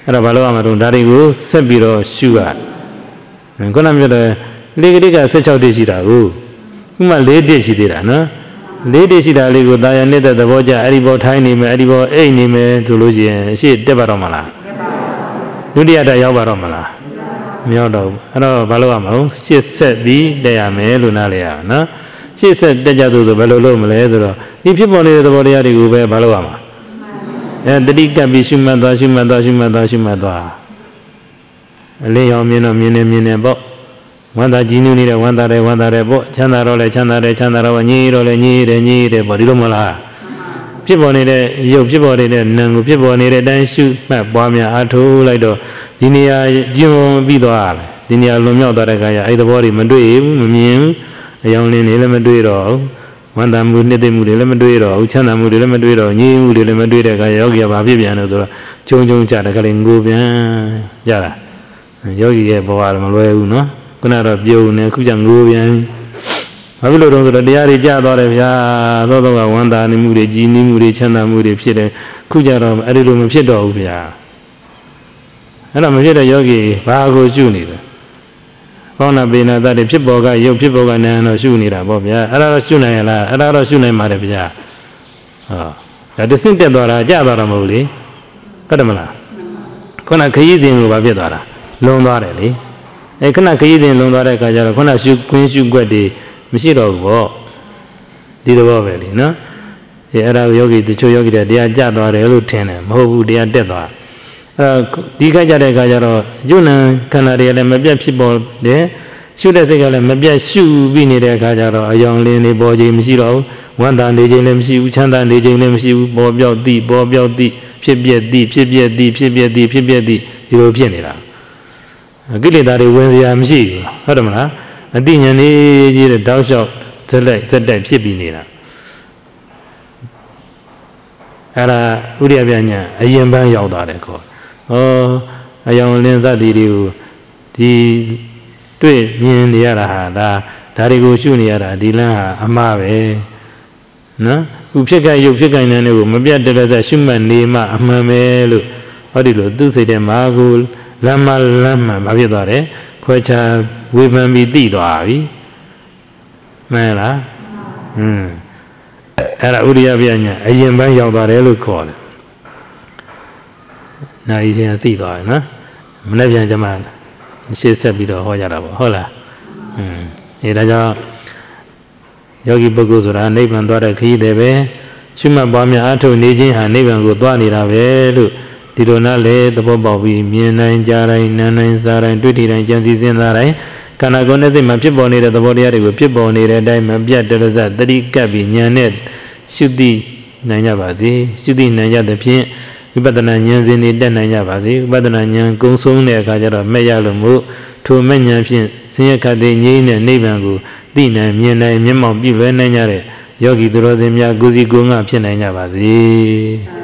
အဲ့ဒါဘာလို့ရမှာတော့ဒါတွေကိုဆက်ပြီးတော့ရှုရခုနပြောတဲ့လေးကလေးက16တိရှိတာကိုဥမာ4တိရှိသေးတာနော်4တိရှိတာလေးကိုတာယာနေတဲ့သဘောကျအဲ့ဒီဘောထိုင်းနေမယ်အဲ့ဒီဘောအိတ်နေမယ်ဆိုလို့ရှိရင်အရှိတက်ပါတော့မလားဒုတိယတက်ရောက်ပါတော့မလားမရောက်တော့ဘူးအဲ့တော့ဘာလို့ရမှာလဲရှစ်ဆက်ပြီးတက်ရမယ်လို့နားလေရအောင်နော်ရှစ်ဆက်တက်ကြသူဆိုဘယ်လိုလုပ်မလဲဆိုတော့ဒီဖြစ်ပေါ်နေတဲ့သဘောတရားတွေကိုပဲဘာလို့ရမှာတတိကပ်ပြီးရှုမှတ်သွားရှုမှတ်သွားရှုမှတ်သွားရှုမှတ်သွားအလင်းရောင်မြင်တော့မြင်နေပေါ့ဝန္တာကြည်နူးနေတဲ့ဝန္တာတယ်ပေါ့ချမ်းသာတော့လဲချမ်းသာတယ်ချမ်းသာတော့ညည်းတော့လဲညည်းတယ်ပေါ့ဒီလိုမလားဖြစ်ပေါ်နေတဲ့ရုပ်ဖြစ်ပေါ်နေတဲ့နာမ်ကိုဖြစ်ပေါ်နေတဲ့အတိုင်းရှုမှတ်ပွားများအားထုတ်လိုက်တော့ဒီနေရာကျုံပြီးသွားတယ်ဒီနေရာလွန်မြောက်သွားတဲ့အခါကျအဲ့သဘောတွေမတွေ့ဘူးမမြင်ဘူးအယောင်လင်းနေလည်းမတွေ့တော့ဘူးဝန္တာမှုနှစ်သိမှုတွေလည်းမတွေ့တော့ဘူးချမ်းသာမှုတွေလည်းမတွေ့တော့ညည်းမှုတွေလည်းမတွေ့တဲ့အခါယောဂီကဘာဖြစ်ပြန်လဲဆိုတော့ကျုံကြတဲ့ခါလေးငိုပြန်ကြတာယောဂီရဲ့ဘဝကမလွယ်ဘူးနော်ခုနတော့ပြုံနေခုကျငိုပြန်ဘာဖြစ်လို့တော့ဆိုတော့တရားတွေကြားသွားတယ်ဗျာသောကဝန္တာနေမှုတွေကြည်နူးမှုတွေချမ်းသာမှုတွေဖြစ်တယ်ခုကျတော့အဲ့ဒီလိုမဖြစ်တော့ဘူးဗျာအဲ့တော့မဖြစ်တဲ့ယောဂီဘာကိုရှုနေလဲဘောနာပေနာတတ်တွေဖြစ်ပေါ်ကရုပ်ဖြစ်ပေါ်ကနာမ်တော့ရှုနေတာပေါ့ဗျာအဲ့ဒါတော့ရှုနိုင်ရလားအဲ့ဒါတော့ရှုနိုင်ပါတယ်ဗျာဟောဒါတစ်ဆင့်တက်သွားတာကြာသွားတာမဟုတ်လေဟုတ်တယ်မလားခုနခရီးစဉ်ကိုဘာဖြစ်သွားတာလွန်သွားတယ်လေခဏခရီးစဉ်လွန်သွားတဲ့အခါကျတော့ခုနရှုခွင်းရှုွက်တွေမရှိတော့ဘူးပေါ့ဒီလိုပဲလေနော်အဲ့ဒါယောဂီတချို့ယောဂီတွေတရားကျသွားတယ်လို့ထင်တယ်မဟုတ်ဘူးတရားတက်သွားဒီခါကျတဲ့အခါကျတော့ယုံနံခန္ဓာတွေလည်းမပြတ်ဖြစ်ပေါ်တယ်ရှုတဲ့စိတ်ကလည်းမပြတ်ရှုပြီးနေတဲ့အခါကျတော့အယောင်လင်းနေပေါ်ခြင်းမရှိတော့ဘူးဝန္တာနေခြင်းလည်းမရှိဘူးချမ်းသာနေခြင်းလည်းမရှိဘူးပေါ်ပြောက်သည်ဖြစ်ပြက်သည်ဒီလိုဖြစ်နေတာကိလေသာတွေဝင်စရာမရှိဘူးဟုတ်တယ်မလားအတိညာနေကြီးတဲ့တောက်လျှောက်သက်တိုက်ဖြစ်ပြီးနေတာအဲ့ဒါဥရိယပြညာအရင်ပန်းရောက်သွားတယ်ခေါ်အယောင်လင်းသတ္တိတွေကိုဒီတွေ့မြင်နေရတာဟာဒါတွေကိုရှုနေရတာဒီလမ်းဟာအမှားပဲနော်ခုဖြစ်ခဲ့ရုပ်ဖြစ်ခဲ့တဲ့ကိုမပြတ်တရသက်ရှုမှတ်နေမှအမှန်ပဲလို့ဟောဒီလိုသူ့စိတ်ထဲမှာကိုလမ်းမှဘာဖြစ်သွားတယ်ခွဲခြားဝေဖန်ပြီးသိသွားပြီမှန်လားအဲ့ဒါဥရိယပြညာအရင်ပန်းရောက်သွားတယ်လို့ခေါ်တယ်နိုင်ရင်သိသွားတယ်နော်မနေ့ပြန်ကျမှရှေ့ဆက်ပြီးတော့ဟောကြတာပေါ့ဟုတ်လားဒါကြောင့်ယောဂီပုဂ္ဂိုလ်ဆိုတာနိဗ္ဗာန်သွားတဲ့ခရီးတယ်ပဲရှုမှတ်ပွားများအထုတ်နေခြင်းဟာနိဗ္ဗာန်ကိုသွားနေတာပဲလို့ဒီလိုနားလေသဘောပေါက်ပြီးမြင်နိုင်ကြတိုင်းနားနိုင်စားတိုင်းတွေ့ထိတိုင်းကြံစည်စဉ်းစားတိုင်းခန္ဓာကိုယ်နဲ့စိတ်မှာဖြစ်ပေါ်နေတဲ့သဘောတရားတွေကိုဖြစ်ပေါ်နေတဲ့အတိုင်းမပြတ်တရစသတိကပ်ပြီးဉာဏ်နဲ့ရှုသိနိုင်ကြပါစေရှုသိနိုင်ကြသဖြင့်ဝိပဿနာဉာဏ်စဉ်တွေတက်နိုင်ကြပါစေဝိပဿနာဉာဏ်ကုံဆုံးတဲ့အခါကျတော့မဲ့ရလို့မို့ထိုမဲ့ဉာဏ်ဖြင့်ဆင်းရဲခတ်တဲ့ငြိမ်းတဲ့နိဗ္ဗာန်ကိုသိနိုင်မြင်နိုင်မျက်မှောက်ပြုလွယ်နိုင်ကြတဲ့ယောဂီသူတော်စင်များကိုယ်စီကိုယ်ငါဖြစ်နိုင်ကြပါစေ